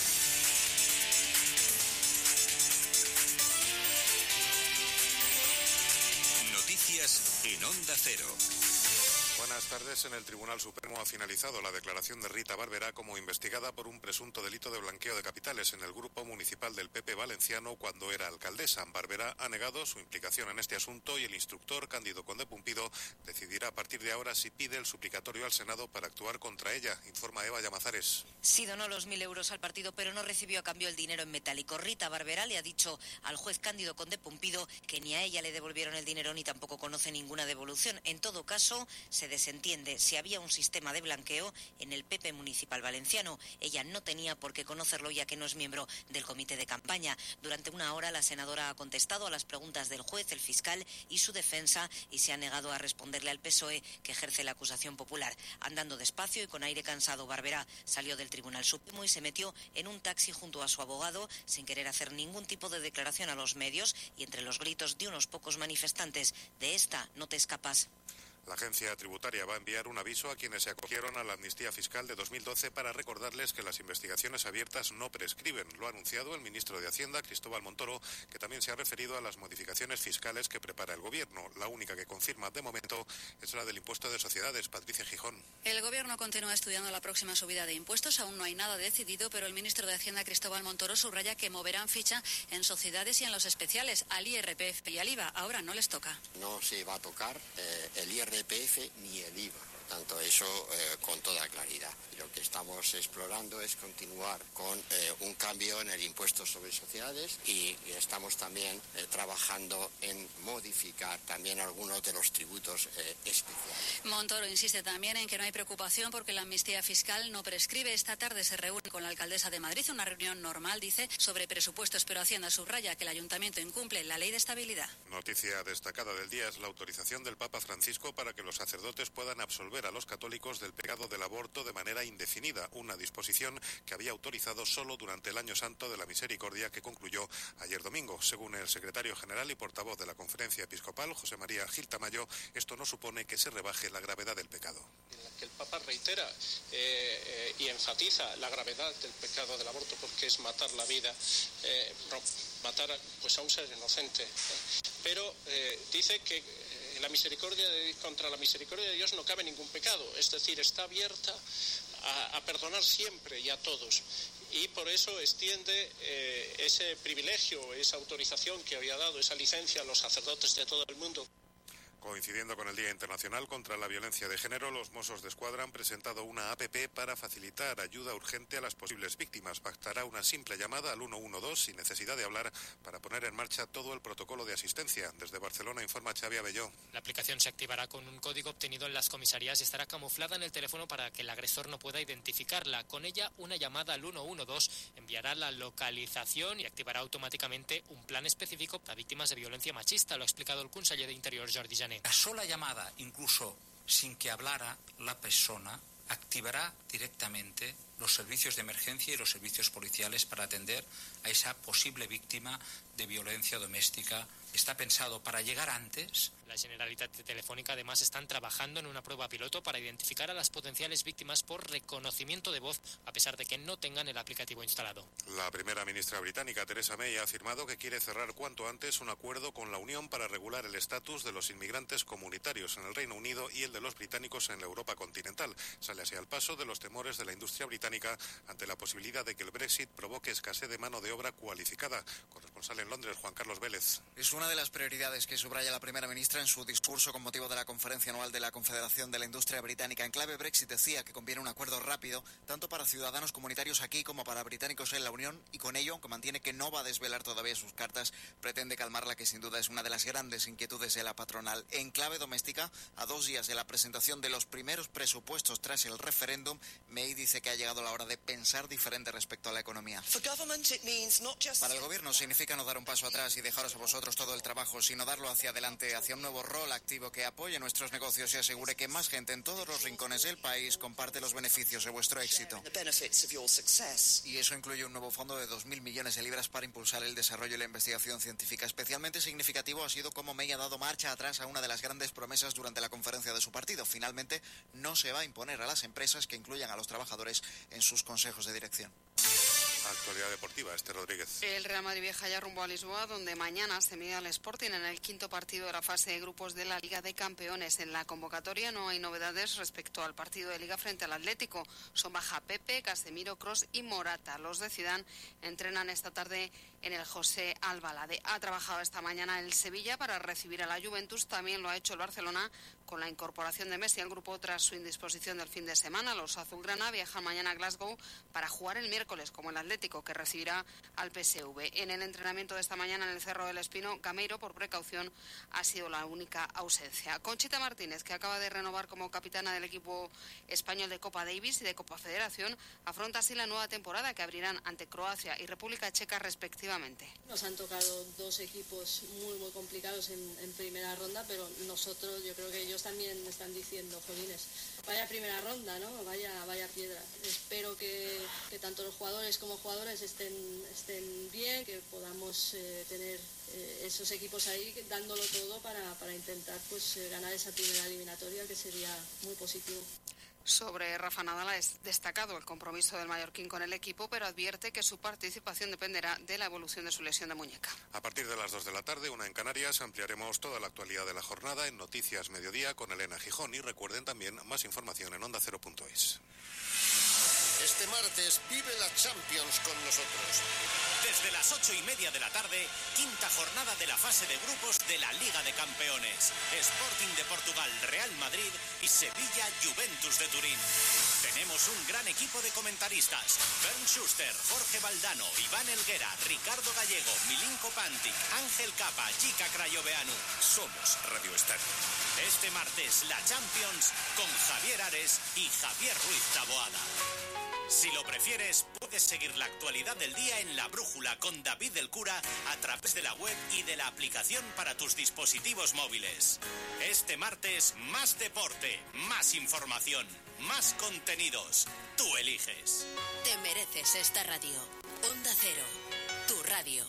Noticias en Onda Cero. Buenas tardes. En el Tribunal Supremo ha finalizado la declaración de Rita Barberá como investigada por un presunto delito de blanqueo de capitales en el grupo municipal del P P valenciano cuando era alcaldesa. Barberá ha negado su implicación en este asunto y el instructor Cándido Conde Pumpido decidirá a partir de ahora si pide el suplicatorio al Senado para actuar contra ella, informa Eva Llamazares. Sí donó los mil euros al partido, pero no recibió a cambio el dinero en metálico. Rita Barberá le ha dicho al juez Cándido Conde Pumpido que ni a ella le devolvieron el dinero ni tampoco conoce ninguna devolución. En todo caso, se desentiende si había un sistema de blanqueo en el P P municipal valenciano. Ella no tenía por qué conocerlo ya que no es miembro del comité de campaña. Durante una hora la senadora ha contestado a las preguntas del juez, el fiscal y su defensa y se ha negado a responderle al P S O E que ejerce la acusación popular. Andando despacio y con aire cansado, Barberá salió del Tribunal Supremo y se metió en un taxi junto a su abogado sin querer hacer ningún tipo de declaración a los medios y entre los gritos de unos pocos manifestantes: de esta no te escapas. La agencia tributaria va a enviar un aviso a quienes se acogieron a la amnistía fiscal de dos mil doce para recordarles que las investigaciones abiertas no prescriben. Lo ha anunciado el ministro de Hacienda, Cristóbal Montoro, que también se ha referido a las modificaciones fiscales que prepara el Gobierno. La única que confirma de momento es la del impuesto de sociedades. Patricia Gijón. El Gobierno continúa estudiando la próxima subida de impuestos. Aún no hay nada decidido, pero el ministro de Hacienda, Cristóbal Montoro, subraya que moverán ficha en sociedades y en los especiales, al I R P F y al I V A. Ahora no les toca. No se va a tocar eh, el I R P F ni el I V A. tanto, eso eh, con toda claridad. Lo que estamos explorando es continuar con eh, un cambio en el impuesto sobre sociedades y, y estamos también eh, trabajando en modificar también algunos de los tributos eh, especiales. Montoro insiste también en que no hay preocupación porque la amnistía fiscal no prescribe. Esta tarde se reúne con la alcaldesa de Madrid, una reunión normal, dice, sobre presupuestos, pero Hacienda subraya que el ayuntamiento incumple la ley de estabilidad. Noticia destacada del día es la autorización del Papa Francisco para que los sacerdotes puedan absolver a los católicos del pecado del aborto de manera indefinida, una disposición que había autorizado solo durante el Año Santo de la Misericordia que concluyó ayer domingo. Según el secretario general y portavoz de la Conferencia Episcopal, José María Gil Tamayo, esto no supone que se rebaje la gravedad del pecado. En la que el Papa reitera eh, eh, y enfatiza la gravedad del pecado del aborto, porque es matar la vida, eh, matar pues, a un ser inocente. ¿eh? Pero eh, dice que eh, la misericordia de, contra la misericordia de Dios no cabe ningún pecado, es decir, está abierta a, a perdonar siempre y a todos. Y por eso extiende eh, ese privilegio, esa autorización que había dado, esa licencia a los sacerdotes de todo el mundo. Coincidiendo con el Día Internacional contra la Violencia de Género, los Mossos d'Esquadra han presentado una A P P para facilitar ayuda urgente a las posibles víctimas. Pactará una simple llamada al uno uno dos sin necesidad de hablar para poner en marcha todo el protocolo de asistencia. Desde Barcelona informa Xavi Abelló. La aplicación se activará con un código obtenido en las comisarías y estará camuflada en el teléfono para que el agresor no pueda identificarla. Con ella, una llamada al uno uno dos enviará la localización y activará automáticamente un plan específico para víctimas de violencia machista. Lo ha explicado el conseller de Interior, Jordi Jané. La sola llamada, incluso sin que hablara la persona, activará directamente los servicios de emergencia y los servicios policiales para atender a esa posible víctima de violencia doméstica. Está pensado para llegar antes. La Generalitat Telefónica además están trabajando en una prueba piloto para identificar a las potenciales víctimas por reconocimiento de voz, a pesar de que no tengan el aplicativo instalado. La primera ministra británica, Theresa May, ha afirmado que quiere cerrar cuanto antes un acuerdo con la Unión para regular el estatus de los inmigrantes comunitarios en el Reino Unido y el de los británicos en la Europa continental. Sale así al paso de los temores de la industria británica ante la posibilidad de que el Brexit provoque escasez de mano de obra cualificada. Corresponsal en Londres, Juan Carlos Vélez. Es una de las prioridades que subraya la primera ministra en su discurso con motivo de la conferencia anual de la Confederación de la Industria Británica. En clave Brexit decía que conviene un acuerdo rápido, tanto para ciudadanos comunitarios aquí como para británicos en la Unión, y con ello, aunque mantiene que no va a desvelar todavía sus cartas, pretende calmar la que sin duda es una de las grandes inquietudes de la patronal. En clave doméstica, a dos días de la presentación de los primeros presupuestos tras el referéndum, May dice que ha llegado la hora de pensar diferente respecto a la economía. Para el gobierno significa no dar un paso atrás y dejaros a vosotros todo el trabajo, sino darlo hacia adelante, hacia un nuevo rol activo que apoye nuestros negocios y asegure que más gente en todos los rincones del país comparte los beneficios de vuestro éxito. Y eso incluye un nuevo fondo de dos mil millones de libras para impulsar el desarrollo y la investigación científica. Especialmente significativo ha sido cómo May ha dado marcha atrás a una de las grandes promesas durante la conferencia de su partido. Finalmente, no se va a imponer a las empresas que incluyan a los trabajadores en sus consejos de dirección. Actualidad deportiva, Esther Rodríguez. El Real Madrid viaja ya rumbo a Lisboa, donde mañana se mide al Sporting en el quinto partido de la fase de grupos de la Liga de Campeones. En la convocatoria no hay novedades respecto al partido de Liga frente al Atlético. Son baja Pepe, Casemiro, Kroos y Morata. Los de Zidane entrenan esta tarde en el José Albalade. Ha trabajado esta mañana el Sevilla para recibir a la Juventus. También lo ha hecho el Barcelona con la incorporación de Messi al grupo tras su indisposición del fin de semana. Los azulgrana viajan mañana a Glasgow para jugar el miércoles como el Atlético, que recibirá al P S V. En el entrenamiento de esta mañana en el Cerro del Espino, Gameiro, por precaución, ha sido la única ausencia. Conchita Martínez, que acaba de renovar como capitana del equipo español de Copa Davis y de Copa Federación, afronta así la nueva temporada que abrirán ante Croacia y República Checa respectivamente. Nos han tocado dos equipos muy muy complicados en, en primera ronda, pero nosotros, yo creo que ellos también están diciendo, jolines, vaya primera ronda, ¿no? Vaya, vaya piedra. Espero que, que tanto los jugadores como jugadores estén, estén bien, que podamos eh, tener eh, esos equipos ahí dándolo todo para, para intentar pues eh, ganar esa primera eliminatoria, que sería muy positivo. Sobre Rafa Nadal ha destacado el compromiso del mallorquín con el equipo, pero advierte que su participación dependerá de la evolución de su lesión de muñeca. A partir de las dos de la tarde, una en Canarias, ampliaremos toda la actualidad de la jornada en Noticias Mediodía con Elena Gijón. Y recuerden también más información en onda cero punto es. Este martes vive la Champions con nosotros. Desde las ocho y media de la tarde, quinta jornada de la fase de grupos de la Liga de Campeones. Sporting de Portugal, Real Madrid y Sevilla, Juventus de Turín. Tenemos un gran equipo de comentaristas. Bernd Schuster, Jorge Valdano, Iván Elguera, Ricardo Gallego, Milinko Pantic, Ángel Capa, Chica Crayoveanu. Somos Radio Estadio. Este martes, la Champions con Javier Ares y Javier Ruiz Taboada. Si lo prefieres, puedes seguir la actualidad del día en La Brújula con David del Cura a través de la web y de la aplicación para tus dispositivos móviles. Este martes, más deporte, más información, más contenidos. Tú eliges. Te mereces esta radio. Onda Cero, tu radio.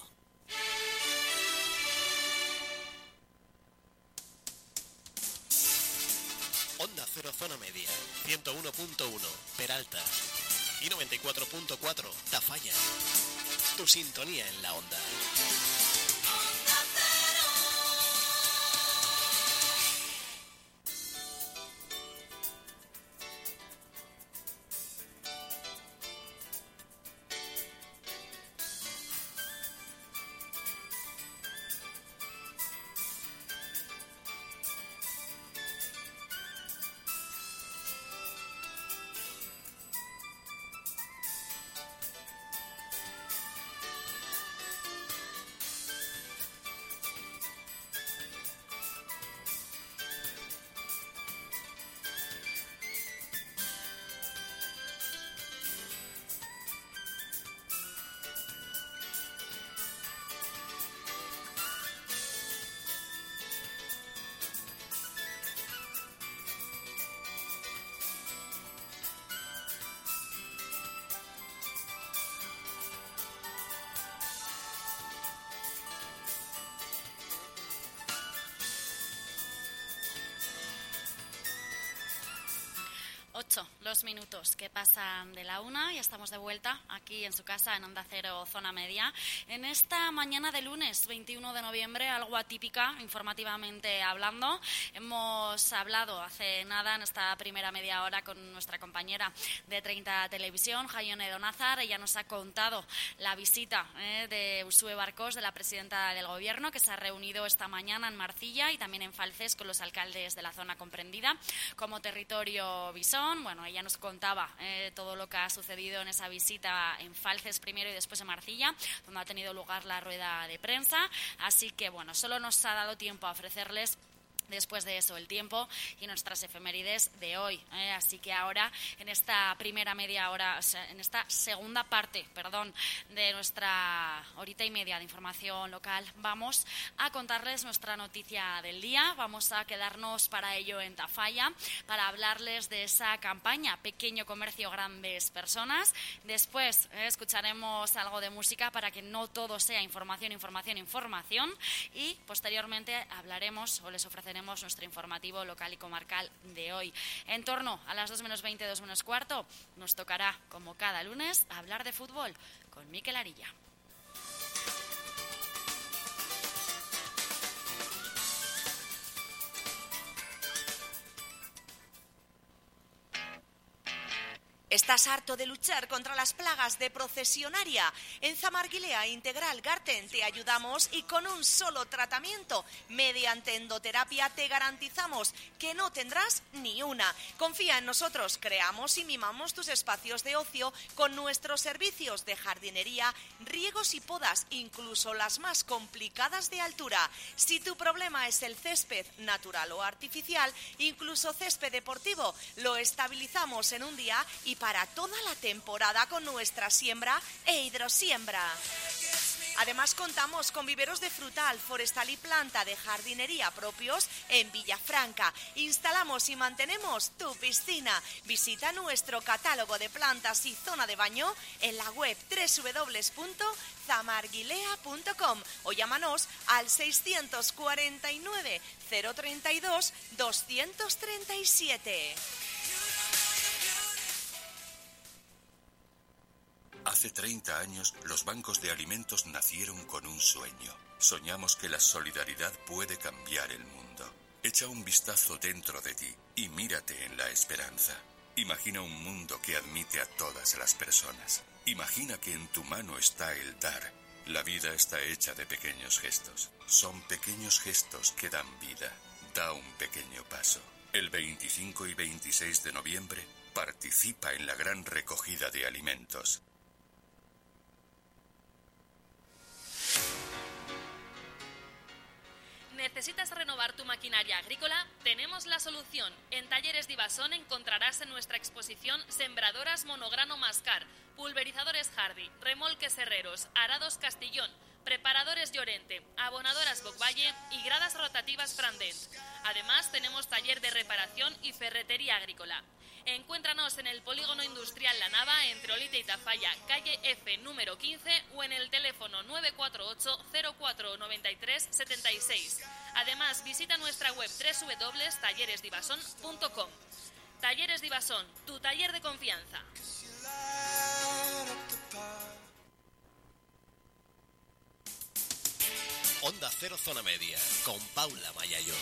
Onda Cero Zona Media, ciento uno punto uno, Peralta. Y noventa y cuatro punto cuatro, Tafalla. Tu sintonía en la onda. Ocho, los minutos que pasan de la una y estamos de vuelta aquí en su casa en Onda Cero Zona Media. En esta mañana de lunes veintiuno de noviembre, algo atípica informativamente hablando. Hemos hablado hace nada en esta primera media hora con nuestra compañera de treinta Televisión, Jaione Donazar. Ella nos ha contado la visita eh, de Uxue Barkos, de la presidenta del Gobierno, que se ha reunido esta mañana en Marcilla y también en Falces con los alcaldes de la zona comprendida como territorio Bisón. Bueno, ella nos contaba eh, todo lo que ha sucedido en esa visita en Falces primero y después en Marcilla, donde ha tenido lugar la rueda de prensa. Así que, bueno, solo nos ha dado tiempo a ofrecerles después de eso el tiempo y nuestras efemérides de hoy. ¿eh? Así que ahora, en esta primera media hora, o sea, en esta segunda parte, perdón, de nuestra horita y media de información local, vamos a contarles nuestra noticia del día. Vamos a quedarnos para ello en Tafalla, para hablarles de esa campaña Pequeño Comercio, Grandes Personas. Después eh, escucharemos algo de música para que no todo sea información, información, información. Y posteriormente hablaremos o les ofreceremos nuestro informativo local y comarcal de hoy. En torno a las dos menos veinte, dos menos cuarto, nos tocará, como cada lunes, hablar de fútbol con Mikel Arilla. ¿Estás harto de luchar contra las plagas de procesionaria? En Zamarguilea Integral Garten te ayudamos y con un solo tratamiento, mediante endoterapia, te garantizamos que no tendrás ni una. Confía en nosotros, creamos y mimamos tus espacios de ocio con nuestros servicios de jardinería, riegos y podas, incluso las más complicadas de altura. Si tu problema es el césped natural o artificial, incluso césped deportivo, lo estabilizamos en un día y para toda la temporada con nuestra siembra e hidrosiembra. Además contamos con viveros de frutal, forestal y planta de jardinería propios en Villafranca. Instalamos y mantenemos tu piscina. Visita nuestro catálogo de plantas y zona de baño en la web doble u doble u doble u punto zamarguilea punto com o llámanos al seiscientos cuarenta y nueve, cero treinta y dos, doscientos treinta y siete. Hace treinta años, los bancos de alimentos nacieron con un sueño. Soñamos que la solidaridad puede cambiar el mundo. Echa un vistazo dentro de ti y mírate en la esperanza. Imagina un mundo que admite a todas las personas. Imagina que en tu mano está el dar. La vida está hecha de pequeños gestos. Son pequeños gestos que dan vida. Da un pequeño paso. El veinticinco y veintiséis de noviembre participa en la gran recogida de alimentos. ¿Necesitas renovar tu maquinaria agrícola? Tenemos la solución. En Talleres Divasón encontrarás en nuestra exposición sembradoras monograno Mascar, pulverizadores Hardy, remolques Herreros, arados Castillón, preparadores Llorente, abonadoras Bocvalle y gradas rotativas Frandent. Además, tenemos taller de reparación y ferretería agrícola. Encuéntranos en el Polígono Industrial La Nava, entre Olite y Tafalla, calle F número quince, o en el teléfono nueve cuatro ocho cero cuatro nueve tres siete seis. Además, visita nuestra web doble u doble u doble u punto talleres divasón punto com. Talleres Divasón, tu taller de confianza. Onda Cero Zona Media, con Paula Mayayo.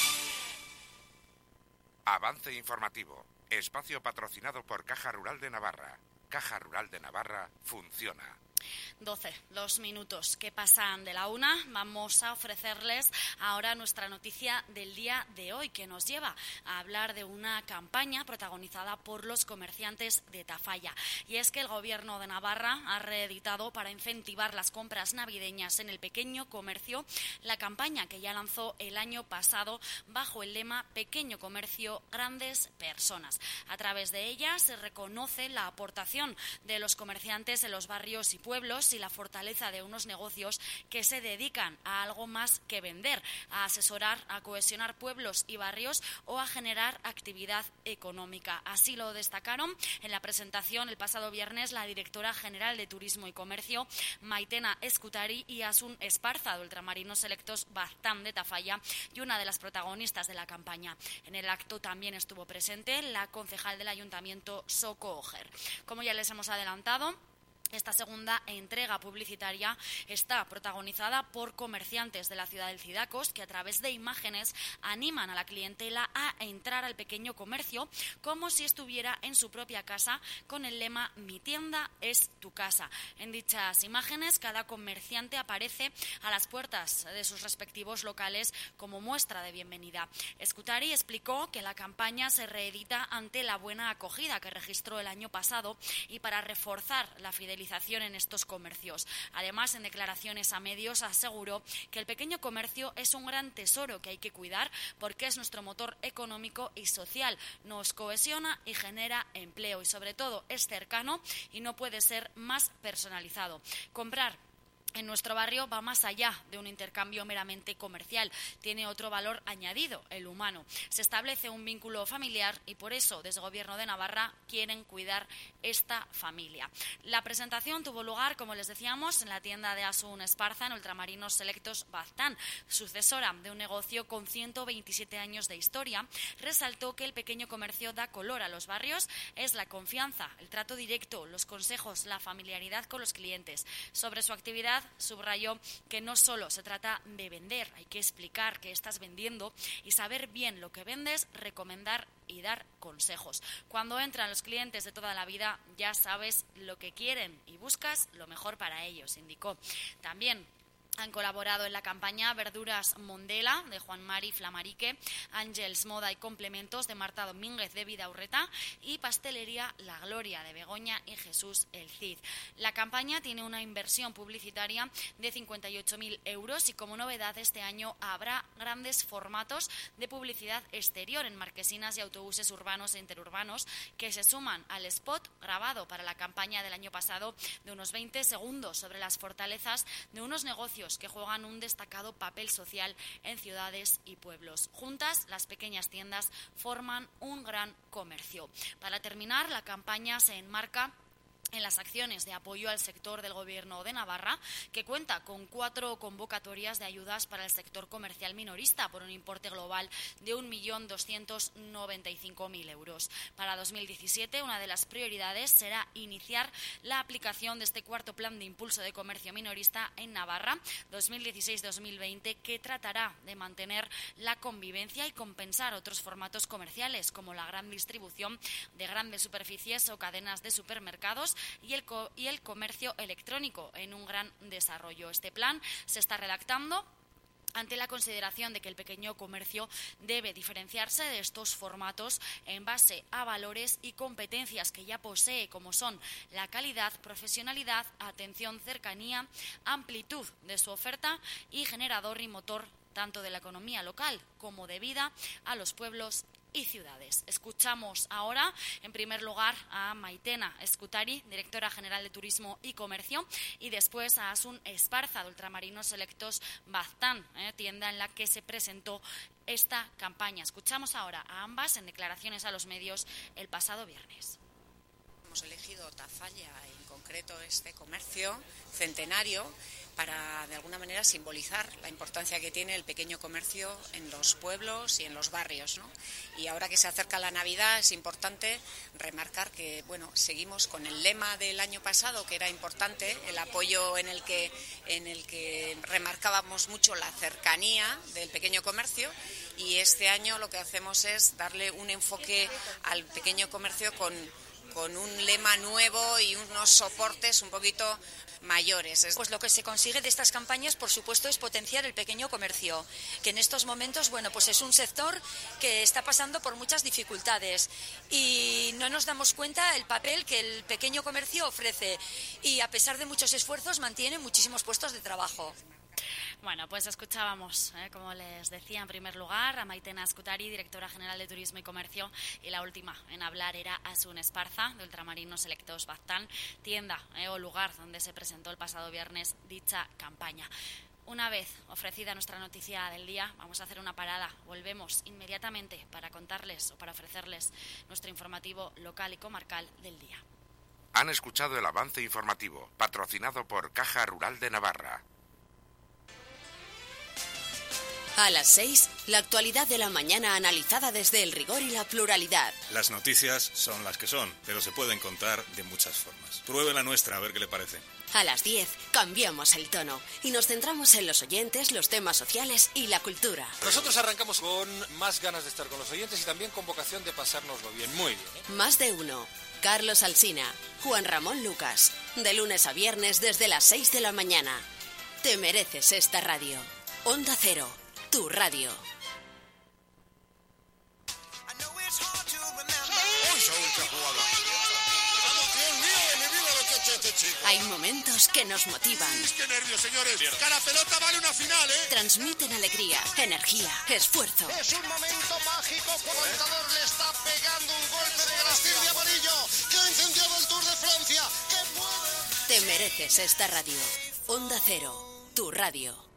Avance informativo. Espacio patrocinado por Caja Rural de Navarra. Caja Rural de Navarra funciona. doce, los minutos que pasan de la una. Vamos a ofrecerles ahora nuestra noticia del día de hoy, que nos lleva a hablar de una campaña protagonizada por los comerciantes de Tafalla. Y es que el Gobierno de Navarra ha reeditado, para incentivar las compras navideñas en el pequeño comercio, la campaña que ya lanzó el año pasado bajo el lema Pequeño Comercio, Grandes Personas. A través de ella se reconoce la aportación de los comerciantes en los barrios y pueblos y la fortaleza de unos negocios que se dedican a algo más que vender, a asesorar, a cohesionar pueblos y barrios o a generar actividad económica. Así lo destacaron en la presentación el pasado viernes la directora general de Turismo y Comercio, Maitena Escutari, y Asun Esparza, de Ultramarinos Selectos Baztán de Tafalla, y una de las protagonistas de la campaña. En el acto también estuvo presente la concejal del Ayuntamiento, Soko Ojer. Como ya les hemos adelantado, esta segunda entrega publicitaria está protagonizada por comerciantes de la ciudad del Cidacos, que a través de imágenes animan a la clientela a entrar al pequeño comercio como si estuviera en su propia casa, con el lema Mi tienda es tu casa. En dichas imágenes, cada comerciante aparece a las puertas de sus respectivos locales como muestra de bienvenida. Escutari explicó que la campaña se reedita ante la buena acogida que registró el año pasado y para reforzar la fidelidad en estos comercios. Además, en declaraciones a medios aseguró que el pequeño comercio es un gran tesoro que hay que cuidar porque es nuestro motor económico y social, nos cohesiona y genera empleo y sobre todo es cercano y no puede ser más personalizado. Comprar en nuestro barrio va más allá de un intercambio meramente comercial, tiene otro valor añadido, el humano. Se establece un vínculo familiar y por eso desde el Gobierno de Navarra quieren cuidar esta familia. La presentación tuvo lugar, como les decíamos, en la tienda de Asun Esparza, en Ultramarinos Selectos Baztán. Sucesora de un negocio con ciento veintisiete años de historia, resaltó que el pequeño comercio da color a los barrios, es la confianza, el trato directo, los consejos, la familiaridad con los clientes. Sobre su actividad, subrayó que no solo se trata de vender, hay que explicar qué estás vendiendo y saber bien lo que vendes, recomendar y dar consejos. Cuando entran los clientes de toda la vida, ya sabes lo que quieren y buscas lo mejor para ellos, indicó. También han colaborado en la campaña Verduras Mondela, de Juan Mari Flamarique, Ángels Moda y Complementos, de Marta Domínguez de Vidaurreta, y Pastelería La Gloria, de Begoña y Jesús El Cid. La campaña tiene una inversión publicitaria de cincuenta y ocho mil euros y como novedad este año habrá grandes formatos de publicidad exterior en marquesinas y autobuses urbanos e interurbanos que se suman al spot grabado para la campaña del año pasado de unos veinte segundos sobre las fortalezas de unos negocios que juegan un destacado papel social en ciudades y pueblos. Juntas, las pequeñas tiendas forman un gran comercio. Para terminar, la campaña se enmarca en las acciones de apoyo al sector del Gobierno de Navarra, que cuenta con cuatro convocatorias de ayudas para el sector comercial minorista por un importe global de un millón doscientos noventa y cinco mil euros. Para dos mil diecisiete, una de las prioridades será iniciar la aplicación de este cuarto plan de impulso de comercio minorista en Navarra dos mil dieciséis dos mil veinte, que tratará de mantener la convivencia y compensar otros formatos comerciales, como la gran distribución de grandes superficies o cadenas de supermercados y el, co- y el comercio electrónico en un gran desarrollo. Este plan se está redactando ante la consideración de que el pequeño comercio debe diferenciarse de estos formatos en base a valores y competencias que ya posee, como son la calidad, profesionalidad, atención, cercanía, amplitud de su oferta y generador y motor tanto de la economía local como de vida a los pueblos y ciudades. Escuchamos ahora, en primer lugar, a Maitena Escutari, directora general de Turismo y Comercio, y después a Asun Esparza, de Ultramarinos Selectos Baztán, eh, tienda en la que se presentó esta campaña. Escuchamos ahora a ambas en declaraciones a los medios el pasado viernes. Hemos elegido Tafalla, en concreto este comercio centenario, para de alguna manera simbolizar la importancia que tiene el pequeño comercio en los pueblos y en los barrios, ¿no? Y ahora que se acerca la Navidad es importante remarcar que, bueno, seguimos con el lema del año pasado, que era importante, el apoyo en el que en el que remarcábamos mucho la cercanía del pequeño comercio, y este año lo que hacemos es darle un enfoque al pequeño comercio con con un lema nuevo y unos soportes un poquito mayores. Pues lo que se consigue de estas campañas, por supuesto, es potenciar el pequeño comercio, que en estos momentos, bueno, pues es un sector que está pasando por muchas dificultades y no nos damos cuenta el papel que el pequeño comercio ofrece, y a pesar de muchos esfuerzos mantiene muchísimos puestos de trabajo. Bueno, pues escuchábamos, eh, como les decía, en primer lugar, a Maitena Escutari, directora general de Turismo y Comercio, y la última en hablar era Asun Esparza, de Ultramarinos Selectos Baztán, tienda eh, o lugar donde se presentó el pasado viernes dicha campaña. Una vez ofrecida nuestra noticia del día, vamos a hacer una parada. Volvemos inmediatamente para contarles o para ofrecerles nuestro informativo local y comarcal del día. Han escuchado el avance informativo, patrocinado por Caja Rural de Navarra. A las seis, la actualidad de la mañana analizada desde el rigor y la pluralidad. Las noticias son las que son, pero se pueden contar de muchas formas. Pruebe la nuestra, a ver qué le parece. A las diez, cambiamos el tono y nos centramos en los oyentes, los temas sociales y la cultura. Nosotros arrancamos con más ganas de estar con los oyentes y también con vocación de pasárnoslo bien, muy bien, ¿eh? Más de uno. Carlos Alsina, Juan Ramón Lucas. De lunes a viernes desde las seis de la mañana. Te mereces esta radio. Onda Cero. Tu radio. Hay momentos que nos motivan. ¡Qué nervios, señores! Cada pelota vale una final, ¿eh? Transmiten alegría, energía, esfuerzo. Es un momento mágico. Comentador le está pegando un golpe de Brasil de amarillo que ha incendiado el Tour de Francia. ¡Que mueve! Te mereces esta radio. Onda Cero. Tu radio.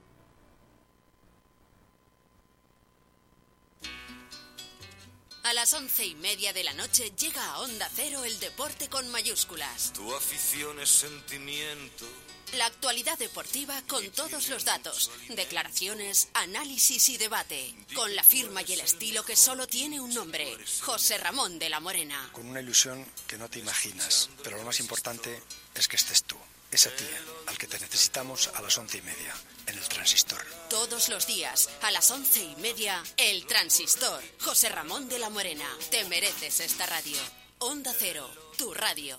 A las once y media de la noche llega a Onda Cero el deporte con mayúsculas. Tu afición es sentimiento. La actualidad deportiva con todos los datos, declaraciones, análisis y debate. Con la firma y el estilo que solo tiene un nombre, José Ramón de la Morena. Con una ilusión que no te imaginas, pero lo más importante es que estés tú. Es a ti, al que te necesitamos a las once y media, en el Transistor. Todos los días, a las once y media, el Transistor. José Ramón de la Morena. Te mereces esta radio. Onda Cero, tu radio.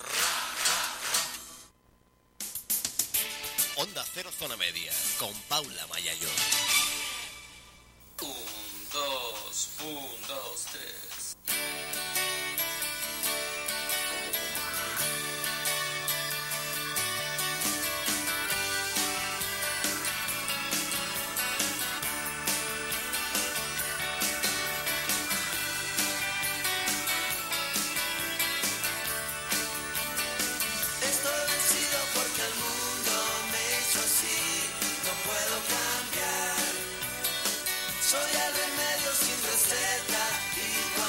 Onda Cero Zona Media, con Paula Mayayo. Un, dos, un, dos, tres. Soy el remedio sin receta, igual.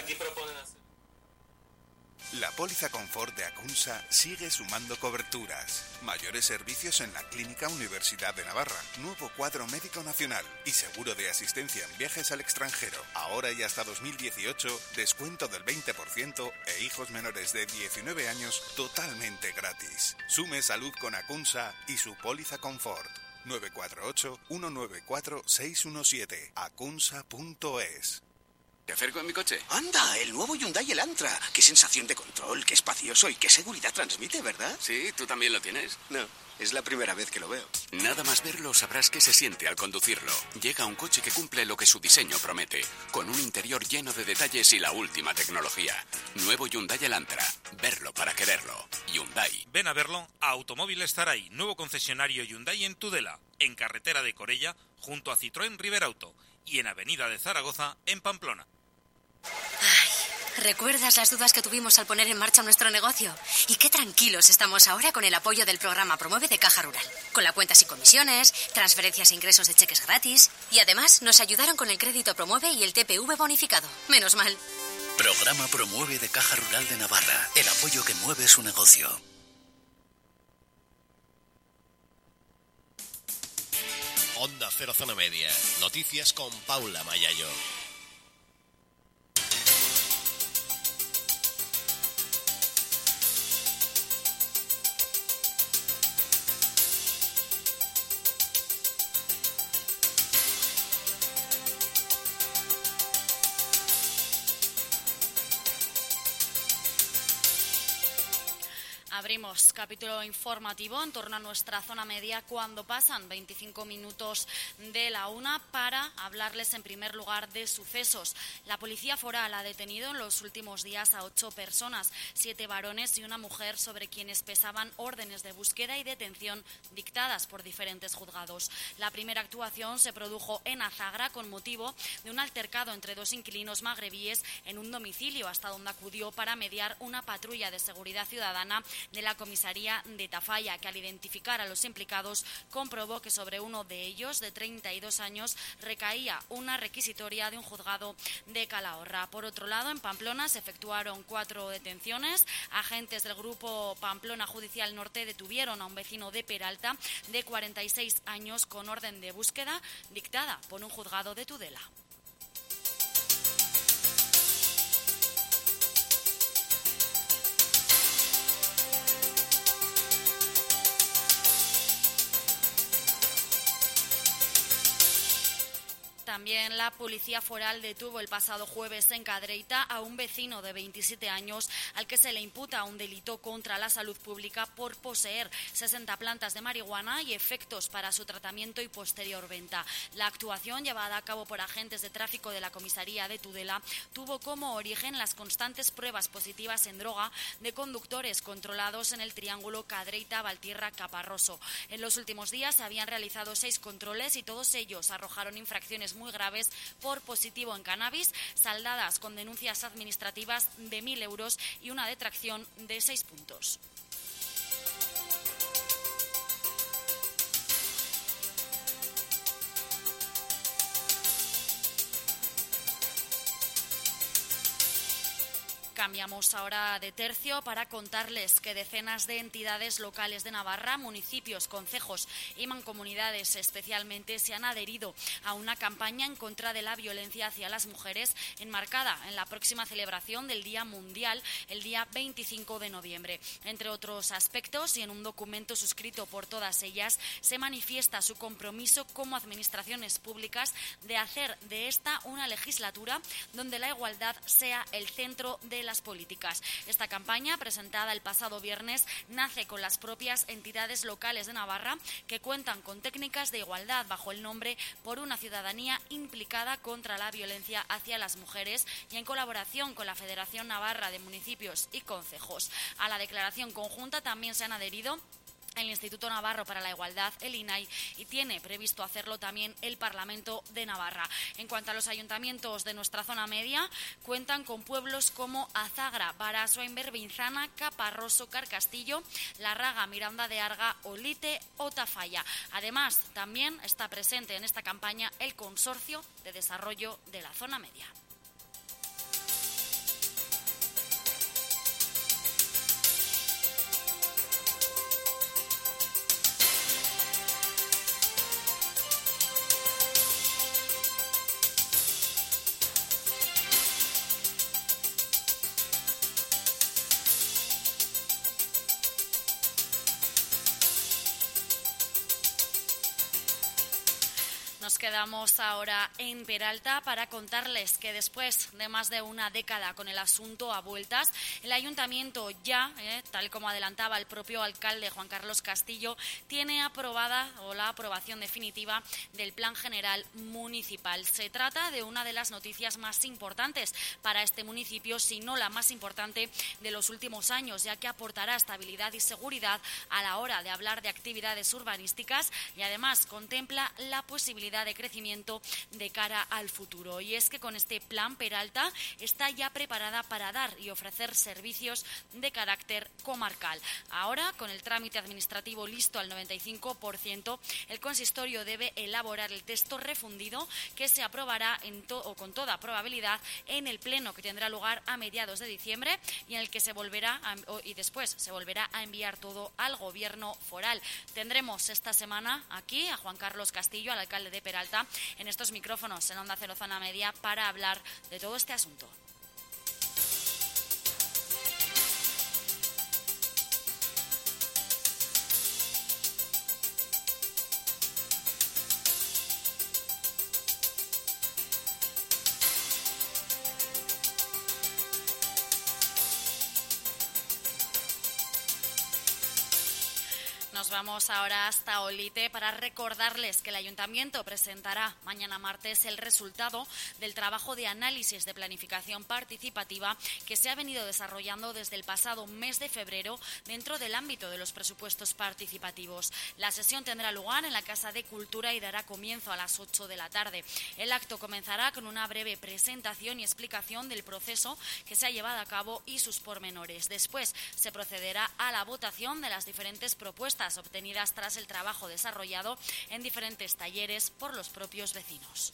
Aquí proponen hacer... La póliza confort de Acunsa sigue sumando coberturas. Mayores servicios en la Clínica Universidad de Navarra, nuevo cuadro médico nacional y seguro de asistencia en viajes al extranjero. Ahora y hasta dos mil dieciocho, descuento del veinte por ciento e hijos menores de diecinueve años totalmente gratis. Sume salud con Acunsa y su póliza confort. nueve cuatro ocho, uno nueve cuatro, seis uno siete. acunsa punto es. ¿Te acerco en mi coche? ¡Anda! El nuevo Hyundai Elantra. ¡Qué sensación de control, qué espacioso y qué seguridad transmite!, ¿verdad? Sí, ¿tú también lo tienes? No, es la primera vez que lo veo. Nada más verlo sabrás qué se siente al conducirlo. Llega un coche que cumple lo que su diseño promete, con un interior lleno de detalles y la última tecnología. Nuevo Hyundai Elantra. Verlo para quererlo. Hyundai. Ven a verlo a Automóviles Zaraí, nuevo concesionario Hyundai en Tudela, en carretera de Corella, junto a Citroën Riberauto, y en Avenida de Zaragoza, en Pamplona. Ay, ¿recuerdas las dudas que tuvimos al poner en marcha nuestro negocio? Y qué tranquilos estamos ahora con el apoyo del programa Promueve de Caja Rural. Con la cuenta sin comisiones, transferencias e ingresos de cheques gratis. Y además nos ayudaron con el crédito Promueve y el T P V bonificado. Menos mal. Programa Promueve de Caja Rural de Navarra. El apoyo que mueve su negocio. Onda Cero Zona Media. Noticias con Paula Mayayo. Abrimos capítulo informativo en torno a nuestra zona media cuando pasan veinticinco minutos de la una para hablarles en primer lugar de sucesos. La Policía Foral ha detenido en los últimos días a ocho personas, siete varones y una mujer, sobre quienes pesaban órdenes de búsqueda y detención dictadas por diferentes juzgados. La primera actuación se produjo en Azagra con motivo de un altercado entre dos inquilinos magrebíes en un domicilio, hasta donde acudió para mediar una patrulla de seguridad ciudadana de la comisaría de Tafalla, que al identificar a los implicados comprobó que sobre uno de ellos, de treinta y dos años, recaía una requisitoria de un juzgado de Calahorra. Por otro lado, en Pamplona se efectuaron cuatro detenciones. Agentes del Grupo Pamplona Judicial Norte detuvieron a un vecino de Peralta de cuarenta y seis años con orden de búsqueda dictada por un juzgado de Tudela. También la Policía Foral detuvo el pasado jueves en Cadreita a un vecino de veintisiete años al que se le imputa un delito contra la salud pública por poseer sesenta plantas de marihuana y efectos para su tratamiento y posterior venta. La actuación, llevada a cabo por agentes de tráfico de la comisaría de Tudela, tuvo como origen las constantes pruebas positivas en droga de conductores controlados en el triángulo Cadreita-Valtierra-Caparroso. En los últimos días se habían realizado seis controles y todos ellos arrojaron infracciones muy graves por positivo en cannabis, saldadas con denuncias administrativas de mil euros y una detracción de seis puntos. Cambiamos ahora de tercio para contarles que decenas de entidades locales de Navarra, municipios, concejos y mancomunidades especialmente, se han adherido a una campaña en contra de la violencia hacia las mujeres, enmarcada en la próxima celebración del Día Mundial, el día veinticinco de noviembre. Entre otros aspectos, y en un documento suscrito por todas ellas, se manifiesta su compromiso como administraciones públicas de hacer de esta una legislatura donde la igualdad sea el centro de las políticas. Esta campaña, presentada el pasado viernes, nace con las propias entidades locales de Navarra, que cuentan con técnicas de igualdad bajo el nombre Por una ciudadanía implicada contra la violencia hacia las mujeres, y en colaboración con la Federación Navarra de Municipios y Concejos. A la declaración conjunta también se han adherido el Instituto Navarro para la Igualdad, el I N A I, y tiene previsto hacerlo también el Parlamento de Navarra. En cuanto a los ayuntamientos de nuestra zona media, cuentan con pueblos como Azagra, Barasoa, Inverbinzana, Caparroso, Carcastillo, La Raga, Miranda de Arga, Olite o Tafalla. Además, también está presente en esta campaña el Consorcio de Desarrollo de la Zona Media. Nos quedamos ahora en Peralta para contarles que después de más de una década con el asunto a vueltas, el ayuntamiento ya, eh, tal como adelantaba el propio alcalde Juan Carlos Castillo, tiene aprobada o la aprobación definitiva del Plan General Municipal. Se trata de una de las noticias más importantes para este municipio, si no la más importante de los últimos años, ya que aportará estabilidad y seguridad a la hora de hablar de actividades urbanísticas y además contempla la posibilidad de crecimiento de cara al futuro. Y es que con este plan Peralta está ya preparada para dar y ofrecer servicios de carácter comarcal. Ahora, con el trámite administrativo listo al noventa y cinco por ciento, el consistorio debe elaborar el texto refundido que se aprobará en to- o con toda probabilidad en el pleno que tendrá lugar a mediados de diciembre y en el que se volverá a, y después se volverá a enviar todo al gobierno foral. Tendremos esta semana aquí a Juan Carlos Castillo, al alcalde de Peralta, en estos micrófonos en Onda Cero Zona Media para hablar de todo este asunto. Nos vamos ahora hasta Olite para recordarles que el Ayuntamiento presentará mañana martes el resultado del trabajo de análisis de planificación participativa que se ha venido desarrollando desde el pasado mes de febrero dentro del ámbito de los presupuestos participativos. La sesión tendrá lugar en la Casa de Cultura y dará comienzo a las ocho de la tarde. El acto comenzará con una breve presentación y explicación del proceso que se ha llevado a cabo y sus pormenores. Después se procederá a la votación de las diferentes propuestas obtenidas tras el trabajo desarrollado en diferentes talleres por los propios vecinos.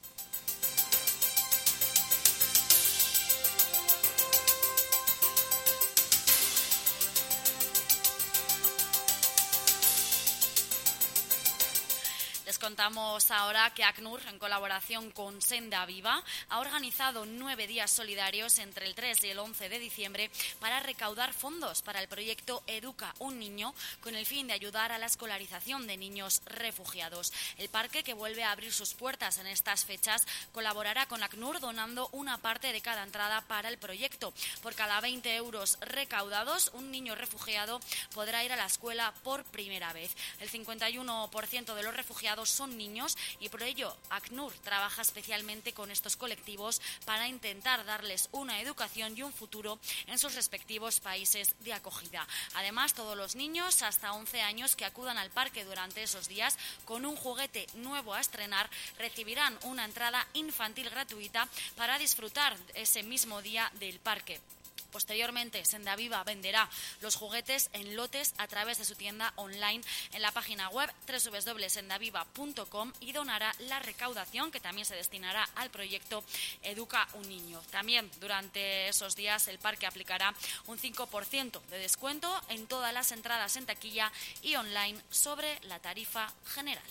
Les contamos ahora que ACNUR, en colaboración con Senda Viva, ha organizado nueve días solidarios entre el tres y el once de diciembre para recaudar fondos para el proyecto Educa un Niño, con el fin de ayudar a la escolarización de niños refugiados. El parque, que vuelve a abrir sus puertas en estas fechas, colaborará con ACNUR donando una parte de cada entrada para el proyecto. Por cada veinte euros recaudados, un niño refugiado podrá ir a la escuela por primera vez. El cincuenta y uno por ciento de los refugiados son niños y por ello ACNUR trabaja especialmente con estos colectivos para intentar darles una educación y un futuro en sus respectivos países de acogida. Además, todos los niños hasta once años que acudan al parque durante esos días con un juguete nuevo a estrenar recibirán una entrada infantil gratuita para disfrutar ese mismo día del parque. Posteriormente, Senda Viva venderá los juguetes en lotes a través de su tienda online en la página web doble u doble u doble u punto sendaviva punto com y donará la recaudación, que también se destinará al proyecto Educa un Niño. También durante esos días el parque aplicará un cinco por ciento de descuento en todas las entradas en taquilla y online sobre la tarifa general.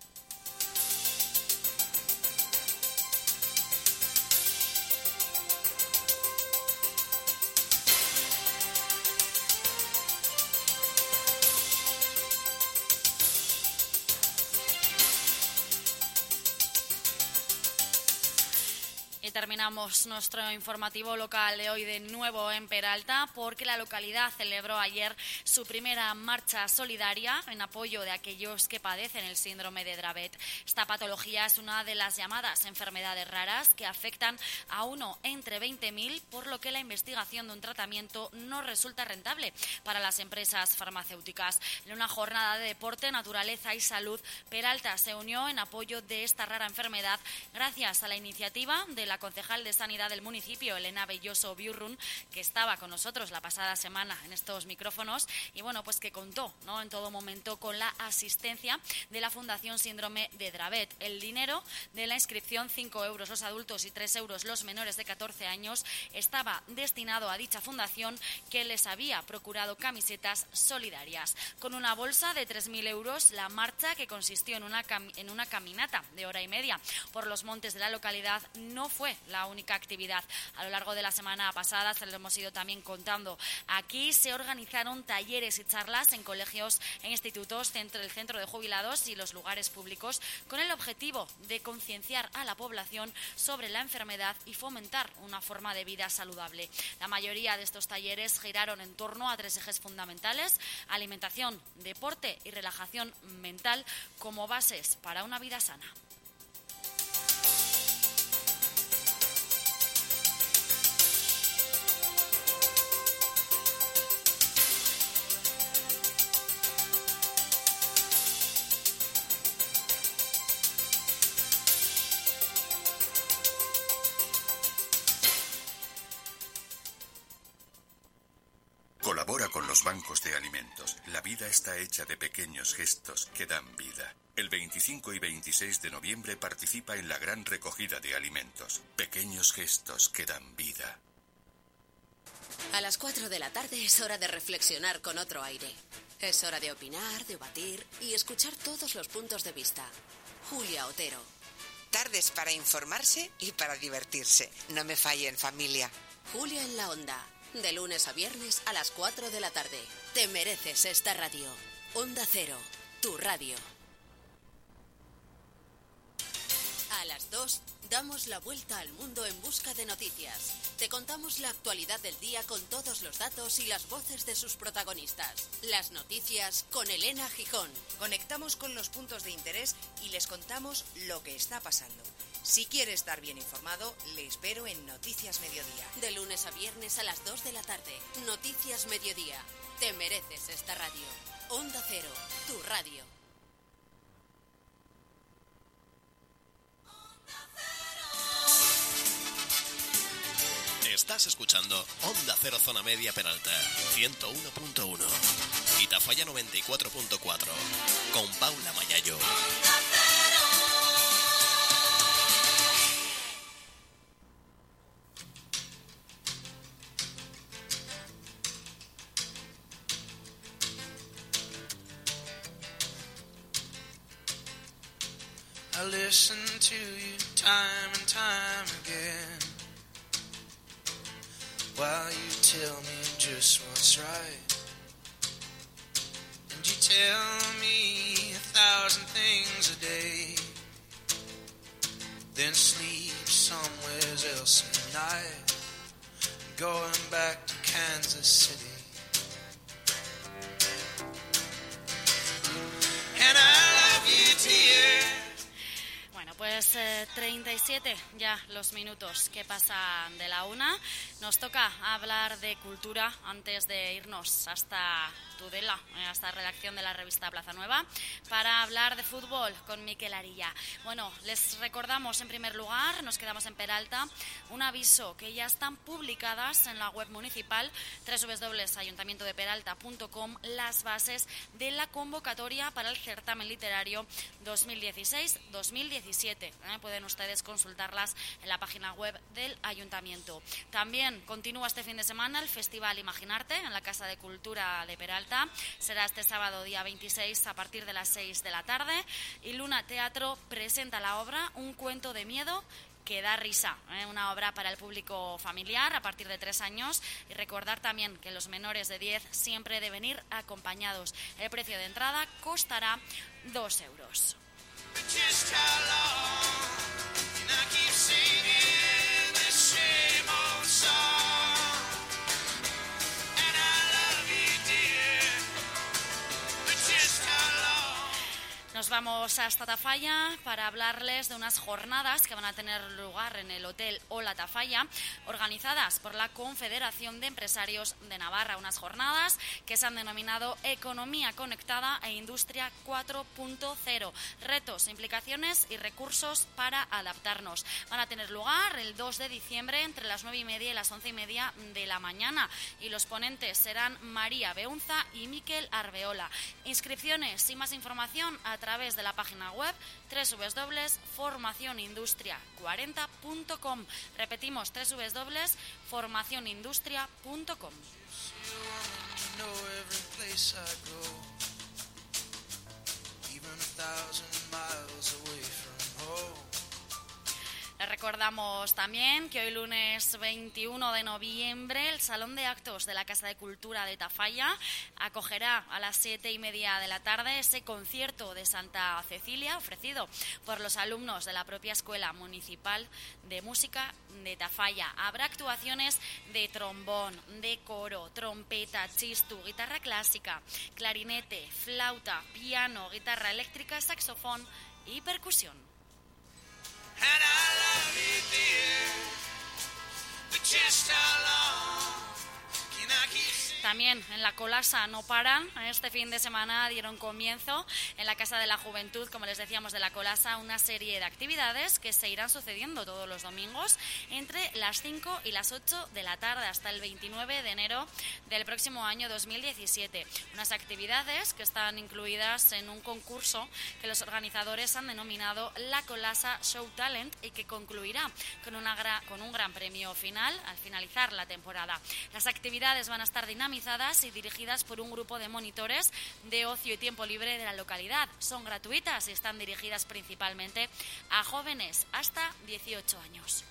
Y terminamos nuestro informativo local de hoy de nuevo en Peralta, porque la localidad celebró ayer su primera marcha solidaria en apoyo de aquellos que padecen el síndrome de Dravet. Esta patología es una de las llamadas enfermedades raras que afectan a uno entre veinte mil, por lo que la investigación de un tratamiento no resulta rentable para las empresas farmacéuticas. En una jornada de deporte, naturaleza y salud, Peralta se unió en apoyo de esta rara enfermedad gracias a la iniciativa de la concejal de Sanidad del municipio, Elena Belloso Biurrun, que estaba con nosotros la pasada semana en estos micrófonos y bueno, pues que contó, ¿no?, en todo momento con la asistencia de la Fundación Síndrome de Dravet. El dinero de la inscripción, cinco euros los adultos y tres euros los menores de catorce años, estaba destinado a dicha fundación, que les había procurado camisetas solidarias. Con una bolsa de tres mil euros, la marcha, que consistió en una, cam- en una caminata de hora y media por los montes de la localidad, no fue fue la única actividad. A lo largo de la semana pasada, se lo hemos ido también contando aquí, se organizaron talleres y charlas en colegios e institutos, centro, el centro de jubilados y los lugares públicos, con el objetivo de concienciar a la población sobre la enfermedad y fomentar una forma de vida saludable. La mayoría de estos talleres giraron en torno a tres ejes fundamentales: alimentación, deporte y relajación mental como bases para una vida sana. Colabora con los bancos de alimentos. La vida está hecha de pequeños gestos que dan vida. El veinticinco y veintiséis de noviembre participa en la gran recogida de alimentos. Pequeños gestos que dan vida. A las cuatro de la tarde es hora de reflexionar con otro aire. Es hora de opinar, debatir y escuchar todos los puntos de vista. Julia Otero. Tardes para informarse y para divertirse. No me fallen, familia. Julia en la Onda. De lunes a viernes a las cuatro de la tarde. Te mereces esta radio. Onda Cero, tu radio. A las dos, damos la vuelta al mundo en busca de noticias. Te contamos la actualidad del día con todos los datos y las voces de sus protagonistas. Las noticias con Elena Gijón. Conectamos con los puntos de interés y les contamos lo que está pasando. Si quiere estar bien informado, le espero en Noticias Mediodía. De lunes a viernes a las dos de la tarde. Noticias Mediodía. Te mereces esta radio. Onda Cero, tu radio. Estás escuchando Onda Cero Zona Media Peralta, ciento uno punto uno. Y Tafalla noventa y cuatro punto cuatro. Con Paula Mayayo. I listen to you time and time again, while you tell me just what's right, and you tell me a thousand things a day, then sleep somewhere else at night, going back to Kansas City. And I love you, dear. Pues eh, treinta y siete ya los minutos que pasan de la una. Nos toca hablar de cultura antes de irnos hasta Tudela, hasta la redacción de la revista Plaza Nueva, para hablar de fútbol con Mikel Arilla. Bueno, les recordamos en primer lugar, nos quedamos en Peralta, un aviso que ya están publicadas en la web municipal doble u doble u doble u punto ayuntamiento de peralta punto com las bases de la convocatoria para el certamen literario dos mil dieciséis dos mil diecisiete. ¿Eh? Pueden ustedes consultarlas en la página web del ayuntamiento. También continúa este fin de semana el Festival Imaginarte en la Casa de Cultura de Peralta. Será este sábado día veintiséis a partir de las seis de la tarde. Y Luna Teatro presenta la obra Un cuento de miedo que da risa, ¿eh? Una obra para el público familiar a partir de tres años, y recordar también que los menores de diez siempre deben ir acompañados. El precio de entrada costará dos euros. Just how long can I keep singing this same old song? And I love you, dear, but just how long. Nos vamos hasta Tafalla para hablarles de unas jornadas que van a tener lugar en el Hotel Ola Tafalla, organizadas por la Confederación de Empresarios de Navarra. Unas jornadas que se han denominado Economía Conectada e Industria cuatro punto cero. Retos, implicaciones y recursos para adaptarnos. Van a tener lugar el dos de diciembre entre las nueve y media y las once y media de la mañana. Y los ponentes serán María Beunza y Mikel Arbeola. Inscripciones y más información a través de la página web doble u doble u doble u punto formación industria cuarenta punto com. Repetimos, doble u doble u doble u punto formación industria punto com. Les Recordamos también que hoy lunes veintiuno de noviembre el Salón de Actos de la Casa de Cultura de Tafalla acogerá a las siete y media de la tarde ese concierto de Santa Cecilia ofrecido por los alumnos de la propia Escuela Municipal de Música de Tafalla. Habrá actuaciones de trombón, de coro, trompeta, chistu, guitarra clásica, clarinete, flauta, piano, guitarra eléctrica, saxofón y percusión. También en la Colasa no paran. Este fin de semana dieron comienzo en la Casa de la Juventud, como les decíamos, de la Colasa, una serie de actividades que se irán sucediendo todos los domingos entre las cinco y las ocho de la tarde hasta el veintinueve de enero del próximo año dos mil diecisiete. Unas actividades que están incluidas en un concurso que los organizadores han denominado la Colasa Show Talent y que concluirá con, una gra- con un gran premio final al finalizar la temporada. Las actividades van a estar dinamizadas y dirigidas por un grupo de monitores de ocio y tiempo libre de la localidad. Son gratuitas y están dirigidas principalmente a jóvenes hasta dieciocho años.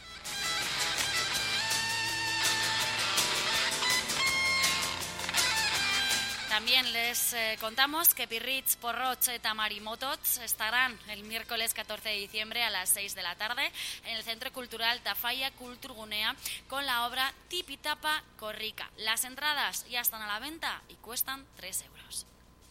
También les eh, contamos que Pirritx, Porroig eta Marimotots estarán el miércoles catorce de diciembre a las seis de la tarde en el Centro Cultural Tafalla Kulturgunea con la obra Tipitapa Korrika. Las entradas ya están a la venta y cuestan tres euros.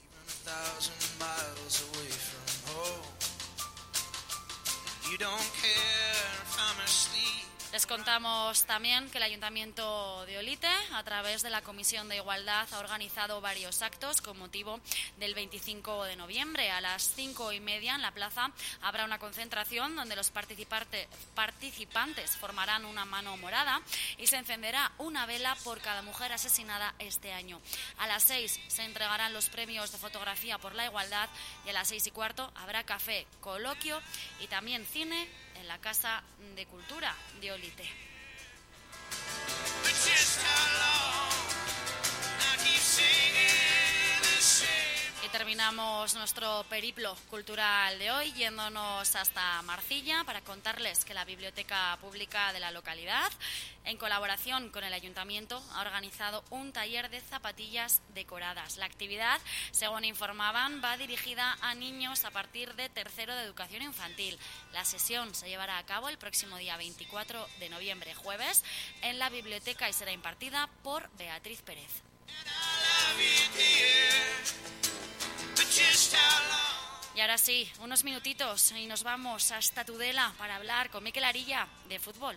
Les contamos también que el Ayuntamiento de Olite, a través de la Comisión de Igualdad, ha organizado varios actos con motivo del veinticinco de noviembre. A las cinco y media en la plaza habrá una concentración donde los participante, participantes formarán una mano morada y se encenderá una vela por cada mujer asesinada este año. A las seis se entregarán los premios de fotografía por la igualdad y a las seis y cuarto habrá café, coloquio y también cine en la Casa de Cultura de Olite. Y terminamos nuestro periplo cultural de hoy yéndonos hasta Marcilla para contarles que la Biblioteca Pública de la localidad, en colaboración con el Ayuntamiento, ha organizado un taller de zapatillas decoradas. La actividad, según informaban, va dirigida a niños a partir de tercero de educación infantil. La sesión se llevará a cabo el próximo día veinticuatro de noviembre, jueves, en la biblioteca y será impartida por Beatriz Pérez. Y ahora sí, unos minutitos y nos vamos hasta Tudela para hablar con Mikel Arilla de fútbol.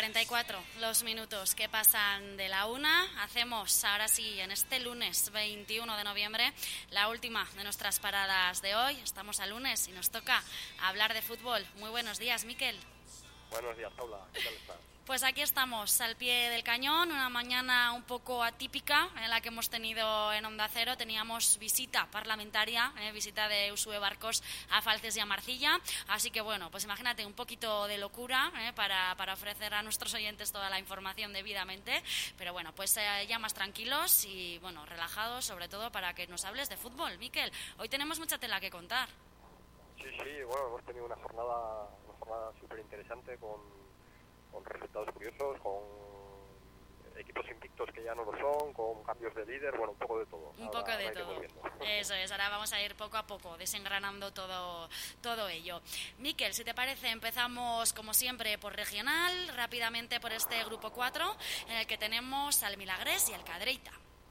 cuarenta y cuatro los minutos que pasan de la una. Hacemos ahora sí, en este lunes veintiuno de noviembre, la última de nuestras paradas de hoy. Estamos a lunes y nos toca hablar de fútbol. Muy buenos días, Miquel. Buenos días, Paula. ¿Qué tal estás? Pues aquí estamos, al pie del cañón, una mañana un poco atípica en la que hemos tenido en Onda Cero. Teníamos visita parlamentaria, eh, visita de Usue Barcos a Falces y a Marcilla. Así que bueno, pues imagínate un poquito de locura eh, para, para ofrecer a nuestros oyentes toda la información debidamente. Pero bueno, pues eh, ya más tranquilos y bueno, relajados, sobre todo para que nos hables de fútbol. Miquel, hoy tenemos mucha tela que contar. Sí, sí, bueno, hemos tenido una jornada, una jornada súper interesante con... con resultados curiosos, con equipos invictos que ya no lo son, con cambios de líder, bueno, un poco de todo. Un ahora, poco de todo. Eso es, ahora vamos a ir poco a poco desengranando todo, todo ello. Miquel, si te parece, empezamos como siempre por regional, rápidamente por este grupo cuatro, en el que tenemos al Milagrés y al Cadreita.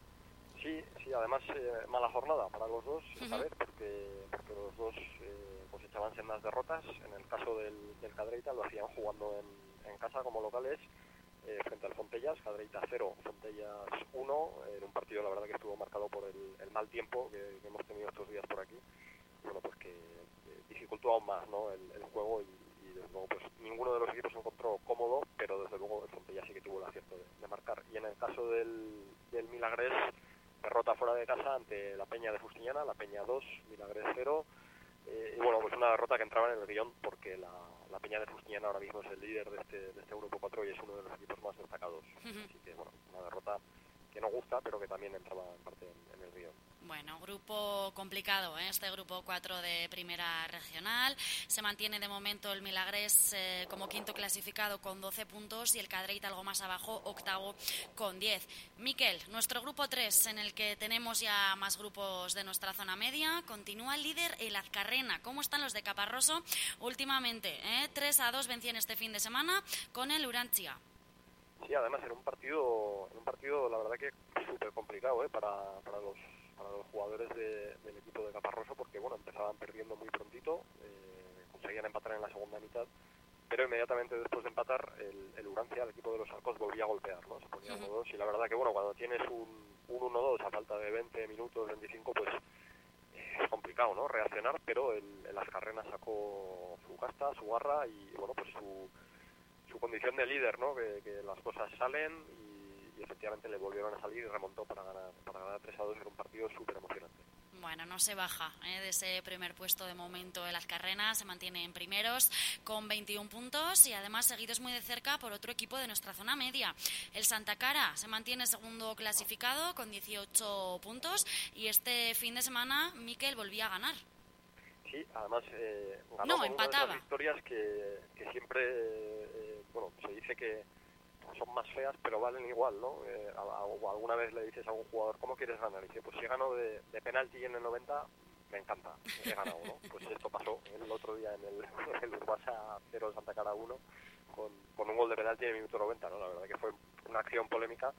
Sí, sí, además eh, mala jornada para los dos, uh-huh. a ver, porque, porque los dos eh, cosechaban sendas derrotas. En el caso del, del Cadreita lo hacían jugando en en casa como locales eh, frente al Fontellas, Cadreita cero, Fontellas uno, en un partido la verdad que estuvo marcado por el, el mal tiempo que, que hemos tenido estos días por aquí, bueno pues que eh, dificultó aún más, ¿no? el, el juego y, y desde luego pues ninguno de los equipos se encontró cómodo, pero desde luego el Fontellas sí que tuvo el acierto de, de marcar. Y en el caso del, del Milagrés, derrota fuera de casa ante la Peña de Fustiñana, la Peña dos, Milagrés cero. Eh, y bueno, pues una derrota que entraba en el guión porque la, la Peña de Fustiñana ahora mismo es el líder de este, de este grupo cuatro y es uno de los equipos más destacados. Uh-huh. Así que bueno, una derrota que no gusta, pero que también entraba en parte en, en el guión. Bueno, grupo complicado, ¿eh? Este grupo cuatro de Primera Regional. Se mantiene de momento el Milagrés eh, como quinto clasificado con doce puntos y el Cadreita algo más abajo, octavo con diez. Miquel, nuestro grupo tres, en el que tenemos ya más grupos de nuestra zona media, continúa el líder el Azcarrena. ¿Cómo están los de Caparroso últimamente? ¿eh? tres a dos vencían este fin de semana con el Urantia. Sí, además en un partido, en un partido la verdad que súper complicado ¿eh? para, para los para los jugadores de, del equipo de Caparroso, porque bueno, empezaban perdiendo muy prontito, eh, conseguían empatar en la segunda mitad, pero inmediatamente después de empatar el, el Urancia, el equipo de los Arcos, volvía a golpear, ¿no? Se ponía uno dos y la verdad que bueno, cuando tienes un, un uno dos a falta de veinte minutos, veinticinco, pues eh, es complicado, ¿no? Reaccionar, pero el, el Azcarrena sacó su casta, su garra y bueno, pues su, su condición de líder, ¿no? Que, que las cosas salen y y efectivamente le volvieron a salir y remontó para ganar para ganar tres a dos en un partido súper emocionante. Bueno, no se baja ¿eh? de ese primer puesto de momento el Azcarrena, se mantiene en primeros con veintiún puntos y además seguidos muy de cerca por otro equipo de nuestra zona media. El Santa Cara se mantiene segundo clasificado con dieciocho puntos y este fin de semana Miquel volvía a ganar. Sí, además eh, ganó no, con empataba. Una de esas victorias que, que siempre, eh, bueno, se dice que son más feas, pero valen igual, ¿no? Eh, a, a, alguna vez le dices a un jugador, ¿cómo quieres ganar? Y dice, pues si gano de, de penalti en el noventa, me encanta, he ganado, ¿no? Pues esto pasó el otro día en el, en el Urbasa cero Santa Cara uno, con, con un gol de penalti en el minuto noventa, ¿no? La verdad que fue una acción polémica,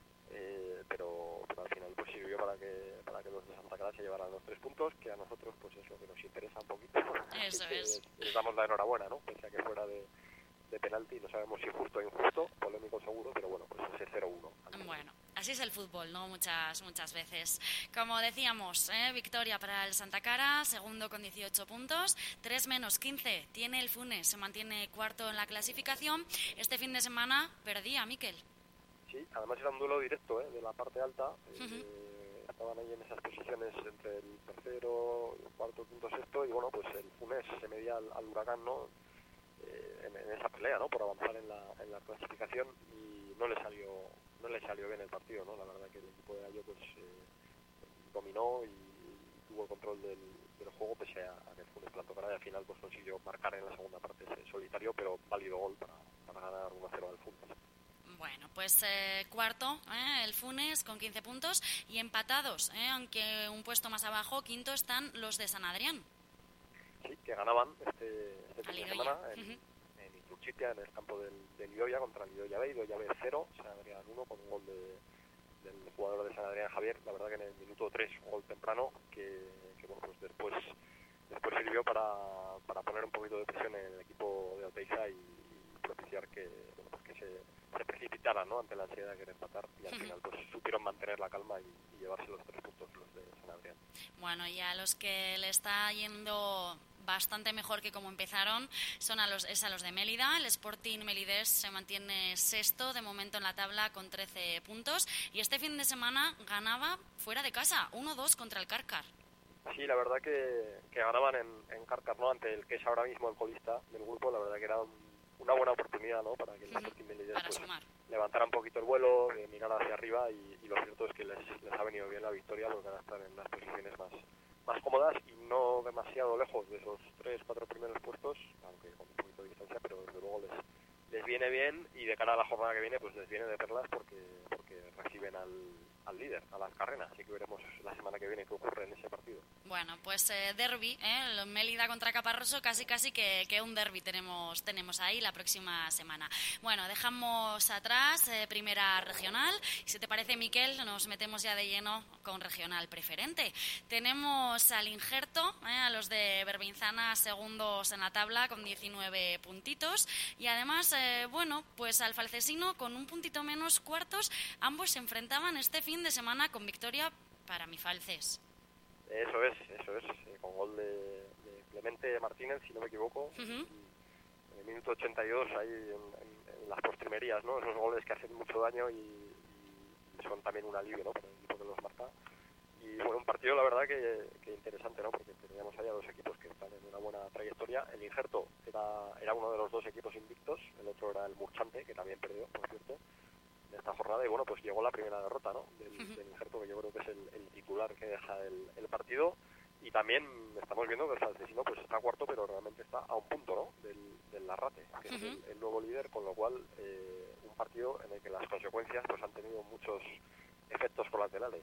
eh, pero, pero al final pues sirvió para que para que los de Santa Cara se llevaran los tres puntos, que a nosotros pues es lo que nos interesa un poquito. Eso es. Les damos la enhorabuena, ¿no? Pese a que fuera de de penalti, no sabemos si justo o injusto, polémico seguro, pero bueno, pues ese cero uno. Bueno, así es el fútbol, ¿no? Muchas, muchas veces. Como decíamos, ¿eh? victoria para el Santa Cara, segundo con dieciocho puntos, tres menos quince tiene el Funes, se mantiene cuarto en la clasificación. Este fin de semana perdía, Miquel. Sí, además era un duelo directo, ¿eh? De la parte alta, uh-huh. eh, estaban ahí en esas posiciones entre el tercero, el cuarto, quinto, sexto, y bueno, pues el Funes se medía al, al Huracán, ¿no? En, en esa pelea, ¿no? Por avanzar en la, en la clasificación y no le salió no le salió bien el partido, ¿no? La verdad que el equipo de Ayo pues eh, dominó y, y tuvo el control del, del juego pese a, a que el Funes plantó cara y al final pues consiguió marcar en la segunda parte ese solitario pero válido gol para, para ganar uno a cero al Funes. Bueno, pues eh, cuarto, eh, el Funes con quince puntos y empatados, eh, aunque un puesto más abajo, quinto están los de San Adrián. Sí, que ganaban este, este fin de semana en, uh-huh. en Iturchitia, en el campo del, del Idoia contra el Idoia B, Idoia B cero, San Adrián uno con un gol de, del jugador de San Adrián, Javier, la verdad que en el minuto tres, un gol temprano que, que bueno, pues después después sirvió para, para poner un poquito de presión en el equipo de Oteiza y, y propiciar que, bueno, pues que se, se precipitaran, ¿no?, ante la ansiedad de querer empatar, y al final pues supieron mantener la calma y, y llevarse los tres puntos los de San Adrián. Bueno, y a los que le está yendo bastante mejor que como empezaron son a los, es a los de Mélida. El Sporting Melidés se mantiene sexto de momento en la tabla con trece puntos, y este fin de semana ganaba fuera de casa, uno dos contra el Cárcar. Sí, la verdad que, que ganaban en, en Cárcar, ¿no?, ante el que es ahora mismo el colista del grupo. La verdad que era un, una buena oportunidad, ¿no?, para que el Sporting Melidés pues, levantara un poquito el vuelo, eh, mirara hacia arriba, y, y lo cierto es que les, les ha venido bien la victoria, porque van a estar en las posiciones más más cómodas y no demasiado lejos de esos tres, cuatro primeros puestos, aunque con un poquito de distancia, pero desde luego les, les viene bien, y de cara a la jornada que viene pues les viene de perlas, porque porque reciben al, al líder, a las Carrenas, así que veremos la semana que viene qué ocurre en ese partido. Bueno, pues eh, derbi, ¿eh? Mélida contra Caparroso, casi casi que, que un derbi tenemos tenemos ahí la próxima semana. Bueno, dejamos atrás eh, primera regional, y si te parece, Miquel, nos metemos ya de lleno con regional preferente. Tenemos al Injerto, eh, a los de Berbinzana, segundos en la tabla con diecinueve puntitos, y además, eh, bueno, pues al Falcesino con un puntito menos, cuartos. Ambos se enfrentaban este fin de semana con victoria para mi Falces. Eso es, eso es, eh, con gol de, de Clemente Martínez, si no me equivoco, uh-huh. En el minuto ochenta y dos, ahí en, en, en las postrimerías, ¿no?, esos goles que hacen mucho daño y, y son también un alivio, ¿no?, para el equipo que los marca. Y bueno, un partido la verdad que, que interesante, ¿no?, porque teníamos allá dos equipos que están en una buena trayectoria. El Injerto era, era uno de los dos equipos invictos, el otro era el Murchante, que también perdió, por cierto, en esta jornada, y bueno, pues llegó la primera derrota, ¿no?, del, uh-huh. del Injerto, que yo creo que es el, el titular que deja el, el partido. Y también estamos viendo que el Falcesino pues está cuarto, pero realmente está a un punto, ¿no?, del, del Larrate, que uh-huh. es el, el nuevo líder, con lo cual eh, un partido en el que las consecuencias pues han tenido muchos efectos colaterales.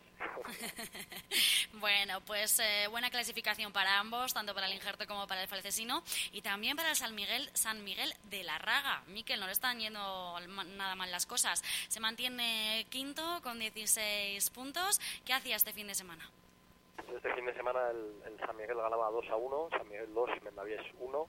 Bueno, pues eh, buena clasificación para ambos, tanto para el Injerto como para el Falcesino, y también para el San Miguel, San Miguel de la Raga. Miquel, no le están yendo nada mal las cosas. Se mantiene quinto con dieciséis puntos. ¿Qué hacía este fin de semana? Este fin de semana el, el San Miguel ganaba dos a uno, San Miguel dos, Mendavies uno.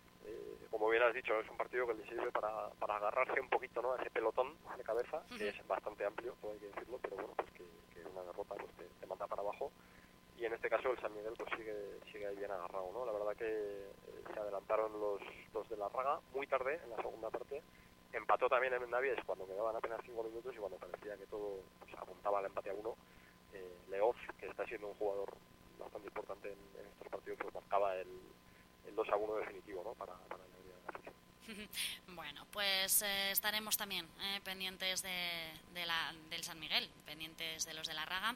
Eh, como bien has dicho, es un partido que le sirve para, para agarrarse un poquito, ¿no?, a ese pelotón de cabeza, uh-huh. que es bastante amplio, todo hay que decirlo, pero bueno, pues que, que una derrota pues te, te manda para abajo. Y en este caso el San Miguel pues sigue sigue ahí bien agarrado, ¿no? La verdad que eh, se adelantaron los, los de la Raga muy tarde en la segunda parte. Empató también en Mendavies cuando quedaban apenas cinco minutos, y cuando parecía que todo pues, apuntaba al empate a uno, eh, Leoz, que está siendo un jugador bastante importante en, en estos partidos, pues marcaba el, el dos a uno definitivo, ¿no?, para, para la mayoría de la afición. Bueno, pues eh, estaremos también eh, pendientes de, de la, del San Miguel, pendientes de los de la Raga.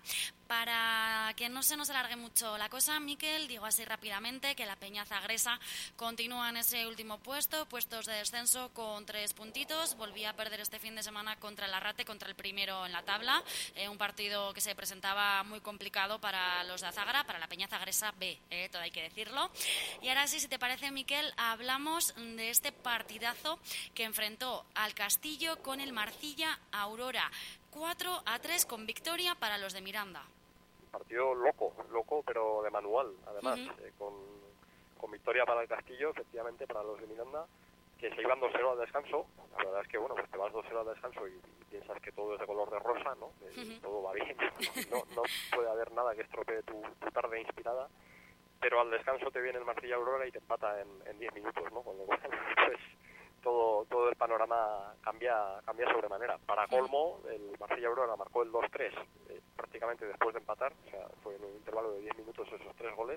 Para que no se nos alargue mucho la cosa, Miquel, digo así rápidamente que la Peña Zagresa continúa en ese último puesto, puestos de descenso con tres puntitos. Volvía a perder este fin de semana contra el Arrate, contra el primero en la tabla, eh, un partido que se presentaba muy complicado para los de Azagra, para la Peña Zagresa B, eh, todo hay que decirlo. Y ahora sí, si te parece, Miquel, hablamos de este partido partidazo que enfrentó al Castillo con el Marcilla Aurora, cuatro a tres con victoria para los de Miranda. Un partido loco, loco pero de manual, además, uh-huh. eh, con, con victoria para el Castillo, efectivamente para los de Miranda, que se iban dos cero al descanso. La verdad es que bueno, pues te vas dos cero al descanso y, y piensas que todo es de color de rosa, ¿no? Eh, uh-huh. Todo va bien, no, no puede haber nada que estropee tu, tu tarde inspirada. Pero al descanso te viene el Marcilla Aurora y te empata en diez minutos, ¿no? Con lo cual, pues, todo todo el panorama cambia cambia sobremanera. Para colmo, el Marcilla Aurora marcó el dos tres eh, prácticamente después de empatar, o sea, fue en un intervalo de diez minutos esos tres goles,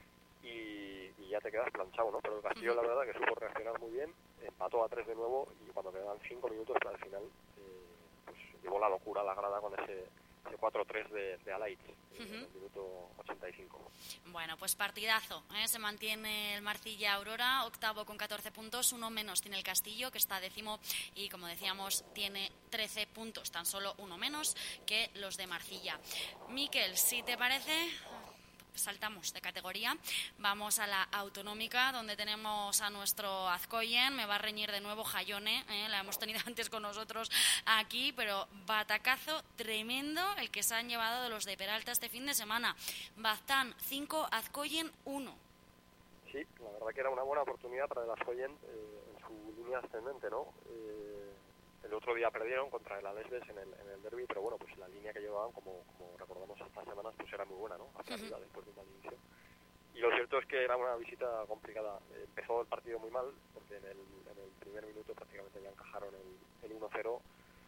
y, y ya te quedas planchado, ¿no? Pero el Castillo, la verdad, que supo reaccionar muy bien, empató a tres de nuevo, y cuando quedaban cinco minutos para el final, eh, pues llevó la locura a la grada con ese... ese cuatro tres de, de Alait, uh-huh. en el minuto ochenta y cinco. Bueno, pues partidazo, ¿eh? Se mantiene el Marcilla Aurora, octavo con catorce puntos, uno menos tiene el Castillo, que está décimo, y como decíamos, tiene trece puntos, tan solo uno menos que los de Marcilla. Miquel, si te parece... saltamos de categoría, vamos a la autonómica, donde tenemos a nuestro Azcoyen. Me va a reñir de nuevo Jayone, ¿eh? La hemos tenido antes con nosotros aquí, pero batacazo tremendo el que se han llevado de los de Peralta este fin de semana. Baztán cinco, Azcoyen uno. Sí, la verdad que era una buena oportunidad para el Ascoyen eh, en su línea ascendente, ¿no? Eh, el otro día perdieron contra el Alesves en el, en el derbi, pero bueno, pues la línea que llevaban, como, como recordamos estas semanas, pues era muy buena, ¿no? Hacia arriba, uh-huh. después de un mal inicio. Y lo cierto es que era una visita complicada. Eh, empezó el partido muy mal, porque en el, en el primer minuto prácticamente ya encajaron el, el uno cero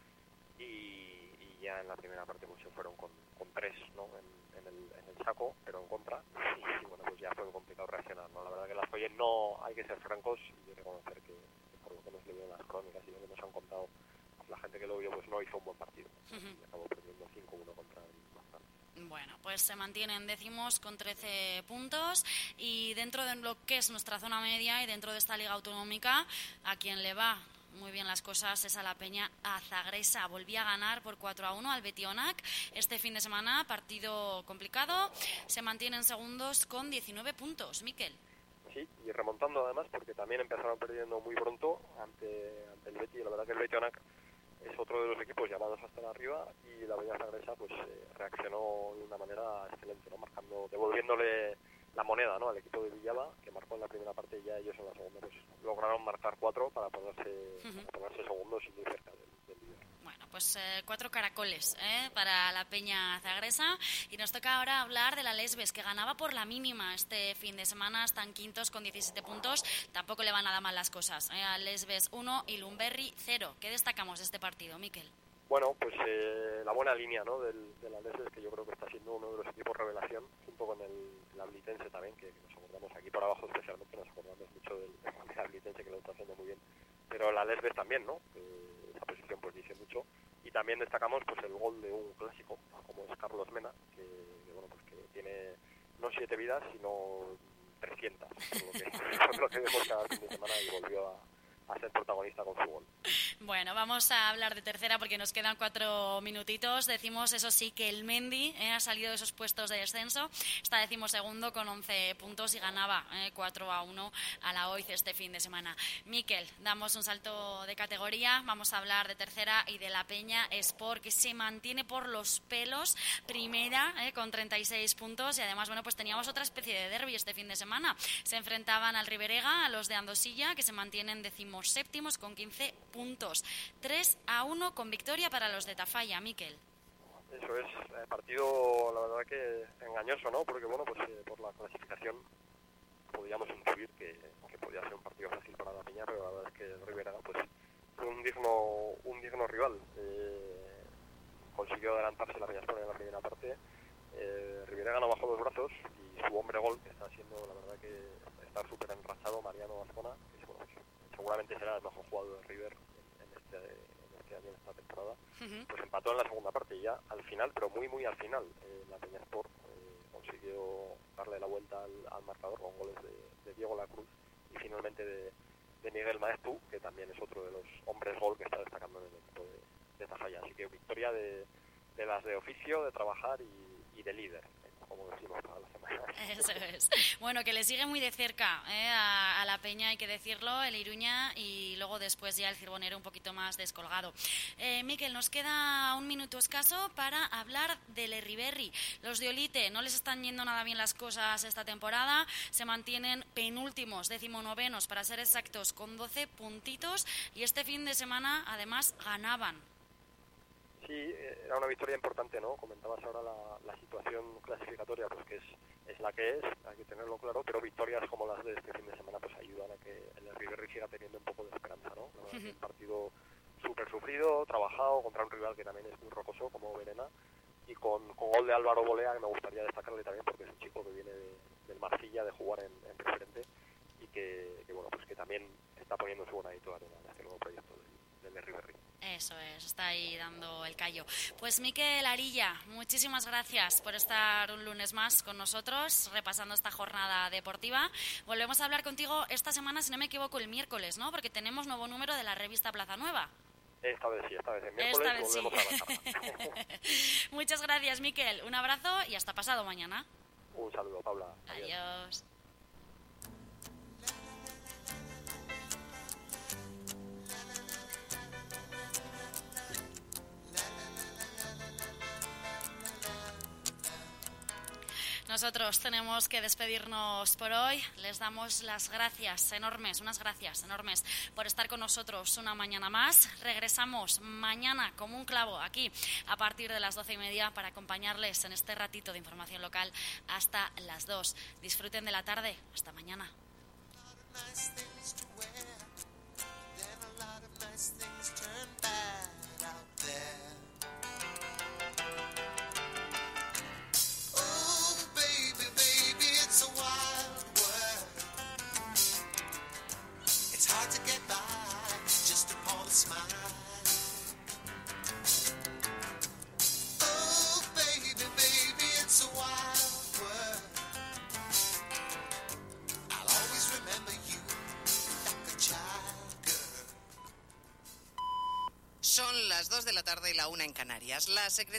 y, y ya en la primera parte pues se fueron con, con tres, ¿no? En, en, el, en el saco, pero en contra. Y, y bueno, pues ya fue complicado reaccionar, ¿no? La verdad que las Ascoyen no, hay que ser francos y reconocer que, que por lo que hemos leído en las crónicas y lo que nos han contado, pues la gente que lo vio pues no hizo un buen partido. Uh-huh. Y acabó perdiendo cinco uno contra el Baztán. Bueno, pues se mantienen décimos con trece puntos y dentro de lo que es nuestra zona media y dentro de esta liga autonómica, a quien le va muy bien las cosas es a la Peña Azagresa. Volvía a ganar por cuatro a uno al Betionac este fin de semana, partido complicado. Se mantienen segundos con diecinueve puntos. Miquel. Sí, y remontando además, porque también empezaron perdiendo muy pronto ante, ante el Beti. La verdad que el Betionac es otro de los equipos llamados hasta arriba y la Peña Azagresa pues eh, reaccionó de una manera excelente, ¿no? Marcando, devolviéndole la moneda, ¿no? Al equipo de Villaba, que marcó en la primera parte y ya ellos en la segunda pues lograron marcar cuatro para ponerse, uh-huh. para ponerse segundos y muy cerca del, del líder. Bueno, pues eh, cuatro caracoles ¿eh? para la Peña Azagresa y nos toca ahora hablar de la Lesbes, que ganaba por la mínima este fin de semana, están quintos con diecisiete puntos, tampoco le van nada mal las cosas, ¿eh? A Lesbes uno y Lumberry cero. ¿Qué destacamos de este partido, Miquel? Bueno, pues eh, la buena línea, ¿no? del, de la Lesbes, que yo creo que está siendo uno de los equipos revelación, junto con el, el Ablitense también, que, que nos acordamos aquí por abajo especialmente, nos acordamos mucho del, del Ablitense, que lo está haciendo muy bien, pero la Lesbes también, ¿no? Eh, esa posición pues dice mucho, y también destacamos pues el gol de un clásico, como es Carlos Mena, que, que bueno, pues que tiene no siete vidas, sino trescientas, por lo que, por lo que vemos cada fin de semana y volvió a a ser protagonista con su gol. Bueno, vamos a hablar de tercera porque nos quedan cuatro minutitos. Decimos, eso sí, que el Mendy eh, ha salido de esos puestos de descenso. Está decimosegundo con once puntos y ganaba eh, cuatro a uno a la O I C este fin de semana. Miquel, damos un salto de categoría. Vamos a hablar de tercera y de la Peña Sport, que se mantiene por los pelos primera eh, con treinta y seis puntos. Y además, bueno, pues teníamos otra especie de derbi este fin de semana. Se enfrentaban al Riberega, a los de Andosilla, que se mantienen decimos séptimos con quince puntos. tres a uno con victoria para los de Tafalla, Miquel. Eso es, eh, partido la verdad que engañoso, ¿no? Porque bueno, pues eh, por la clasificación podíamos intuir que, que podía ser un partido fácil para la Peña, pero la verdad es que el Rivera pues fue un digno un digno rival. Eh, consiguió adelantarse la Peña Sport en la primera parte. Eh, Rivera no bajó los brazos y su hombre gol, que está siendo la verdad que está súper enrachado, Mariano Azcona, que es, bueno, seguramente será el mejor jugador de River en, en, este, en este año, en esta temporada, uh-huh. pues empató en la segunda parte ya al final, pero muy muy al final. Eh, la Peña Sport eh, consiguió darle la vuelta al, al marcador con goles de, de Diego Lacruz y finalmente de, de Miguel Maestu, que también es otro de los hombres gol que está destacando en el equipo de, de Tafalla. Así que victoria de, de las de oficio, de trabajar y, y de líder, como decimos para la semana. Eso es. Bueno, que le sigue muy de cerca ¿eh? a, a la Peña, hay que decirlo, el Iruña, y luego después ya el Cirbonero un poquito más descolgado. Eh, Miquel, nos queda un minuto escaso para hablar del Erriberri. Los de Olite no les están yendo nada bien las cosas esta temporada, se mantienen penúltimos, decimonovenos para ser exactos, con doce puntitos, y este fin de semana además ganaban. Sí, era una victoria importante, ¿no? Comentabas ahora la, la situación clasificatoria, pues que es, es la que es, hay que tenerlo claro, pero victorias como las de este fin de semana pues ayudan a que el Riverri siga teniendo un poco de esperanza, ¿no? La verdad, uh-huh. Un partido súper sufrido, trabajado contra un rival que también es muy rocoso como Verena, y con, con gol de Álvaro Bolea, que me gustaría destacarle también porque es un chico que viene de, del Marcilla de jugar en, en preferente y que, que bueno, pues que también está poniendo su bonadito en este nuevo proyecto del, del Riverri. Eso es, está ahí dando el callo. Pues Miquel Arilla, muchísimas gracias por estar un lunes más con nosotros, repasando esta jornada deportiva. Volvemos a hablar contigo esta semana, si no me equivoco, el miércoles, ¿no? Porque tenemos nuevo número de la revista Plaza Nueva. Esta vez sí, esta vez el miércoles esta vez volvemos sí. a la Muchas gracias, Miquel. Un abrazo y hasta pasado mañana. Un saludo, Paula. Adiós. Adiós. Nosotros tenemos que despedirnos por hoy. Les damos las gracias enormes, unas gracias enormes por estar con nosotros una mañana más. Regresamos mañana como un clavo aquí a partir de las doce y media para acompañarles en este ratito de información local hasta las dos. Disfruten de la tarde. Hasta mañana. Hard to get by just upon a smile. Oh, baby, baby, it's a wild world. I'll always remember you like a child girl. Son las dos de la tarde y la una en Canarias. La secretaria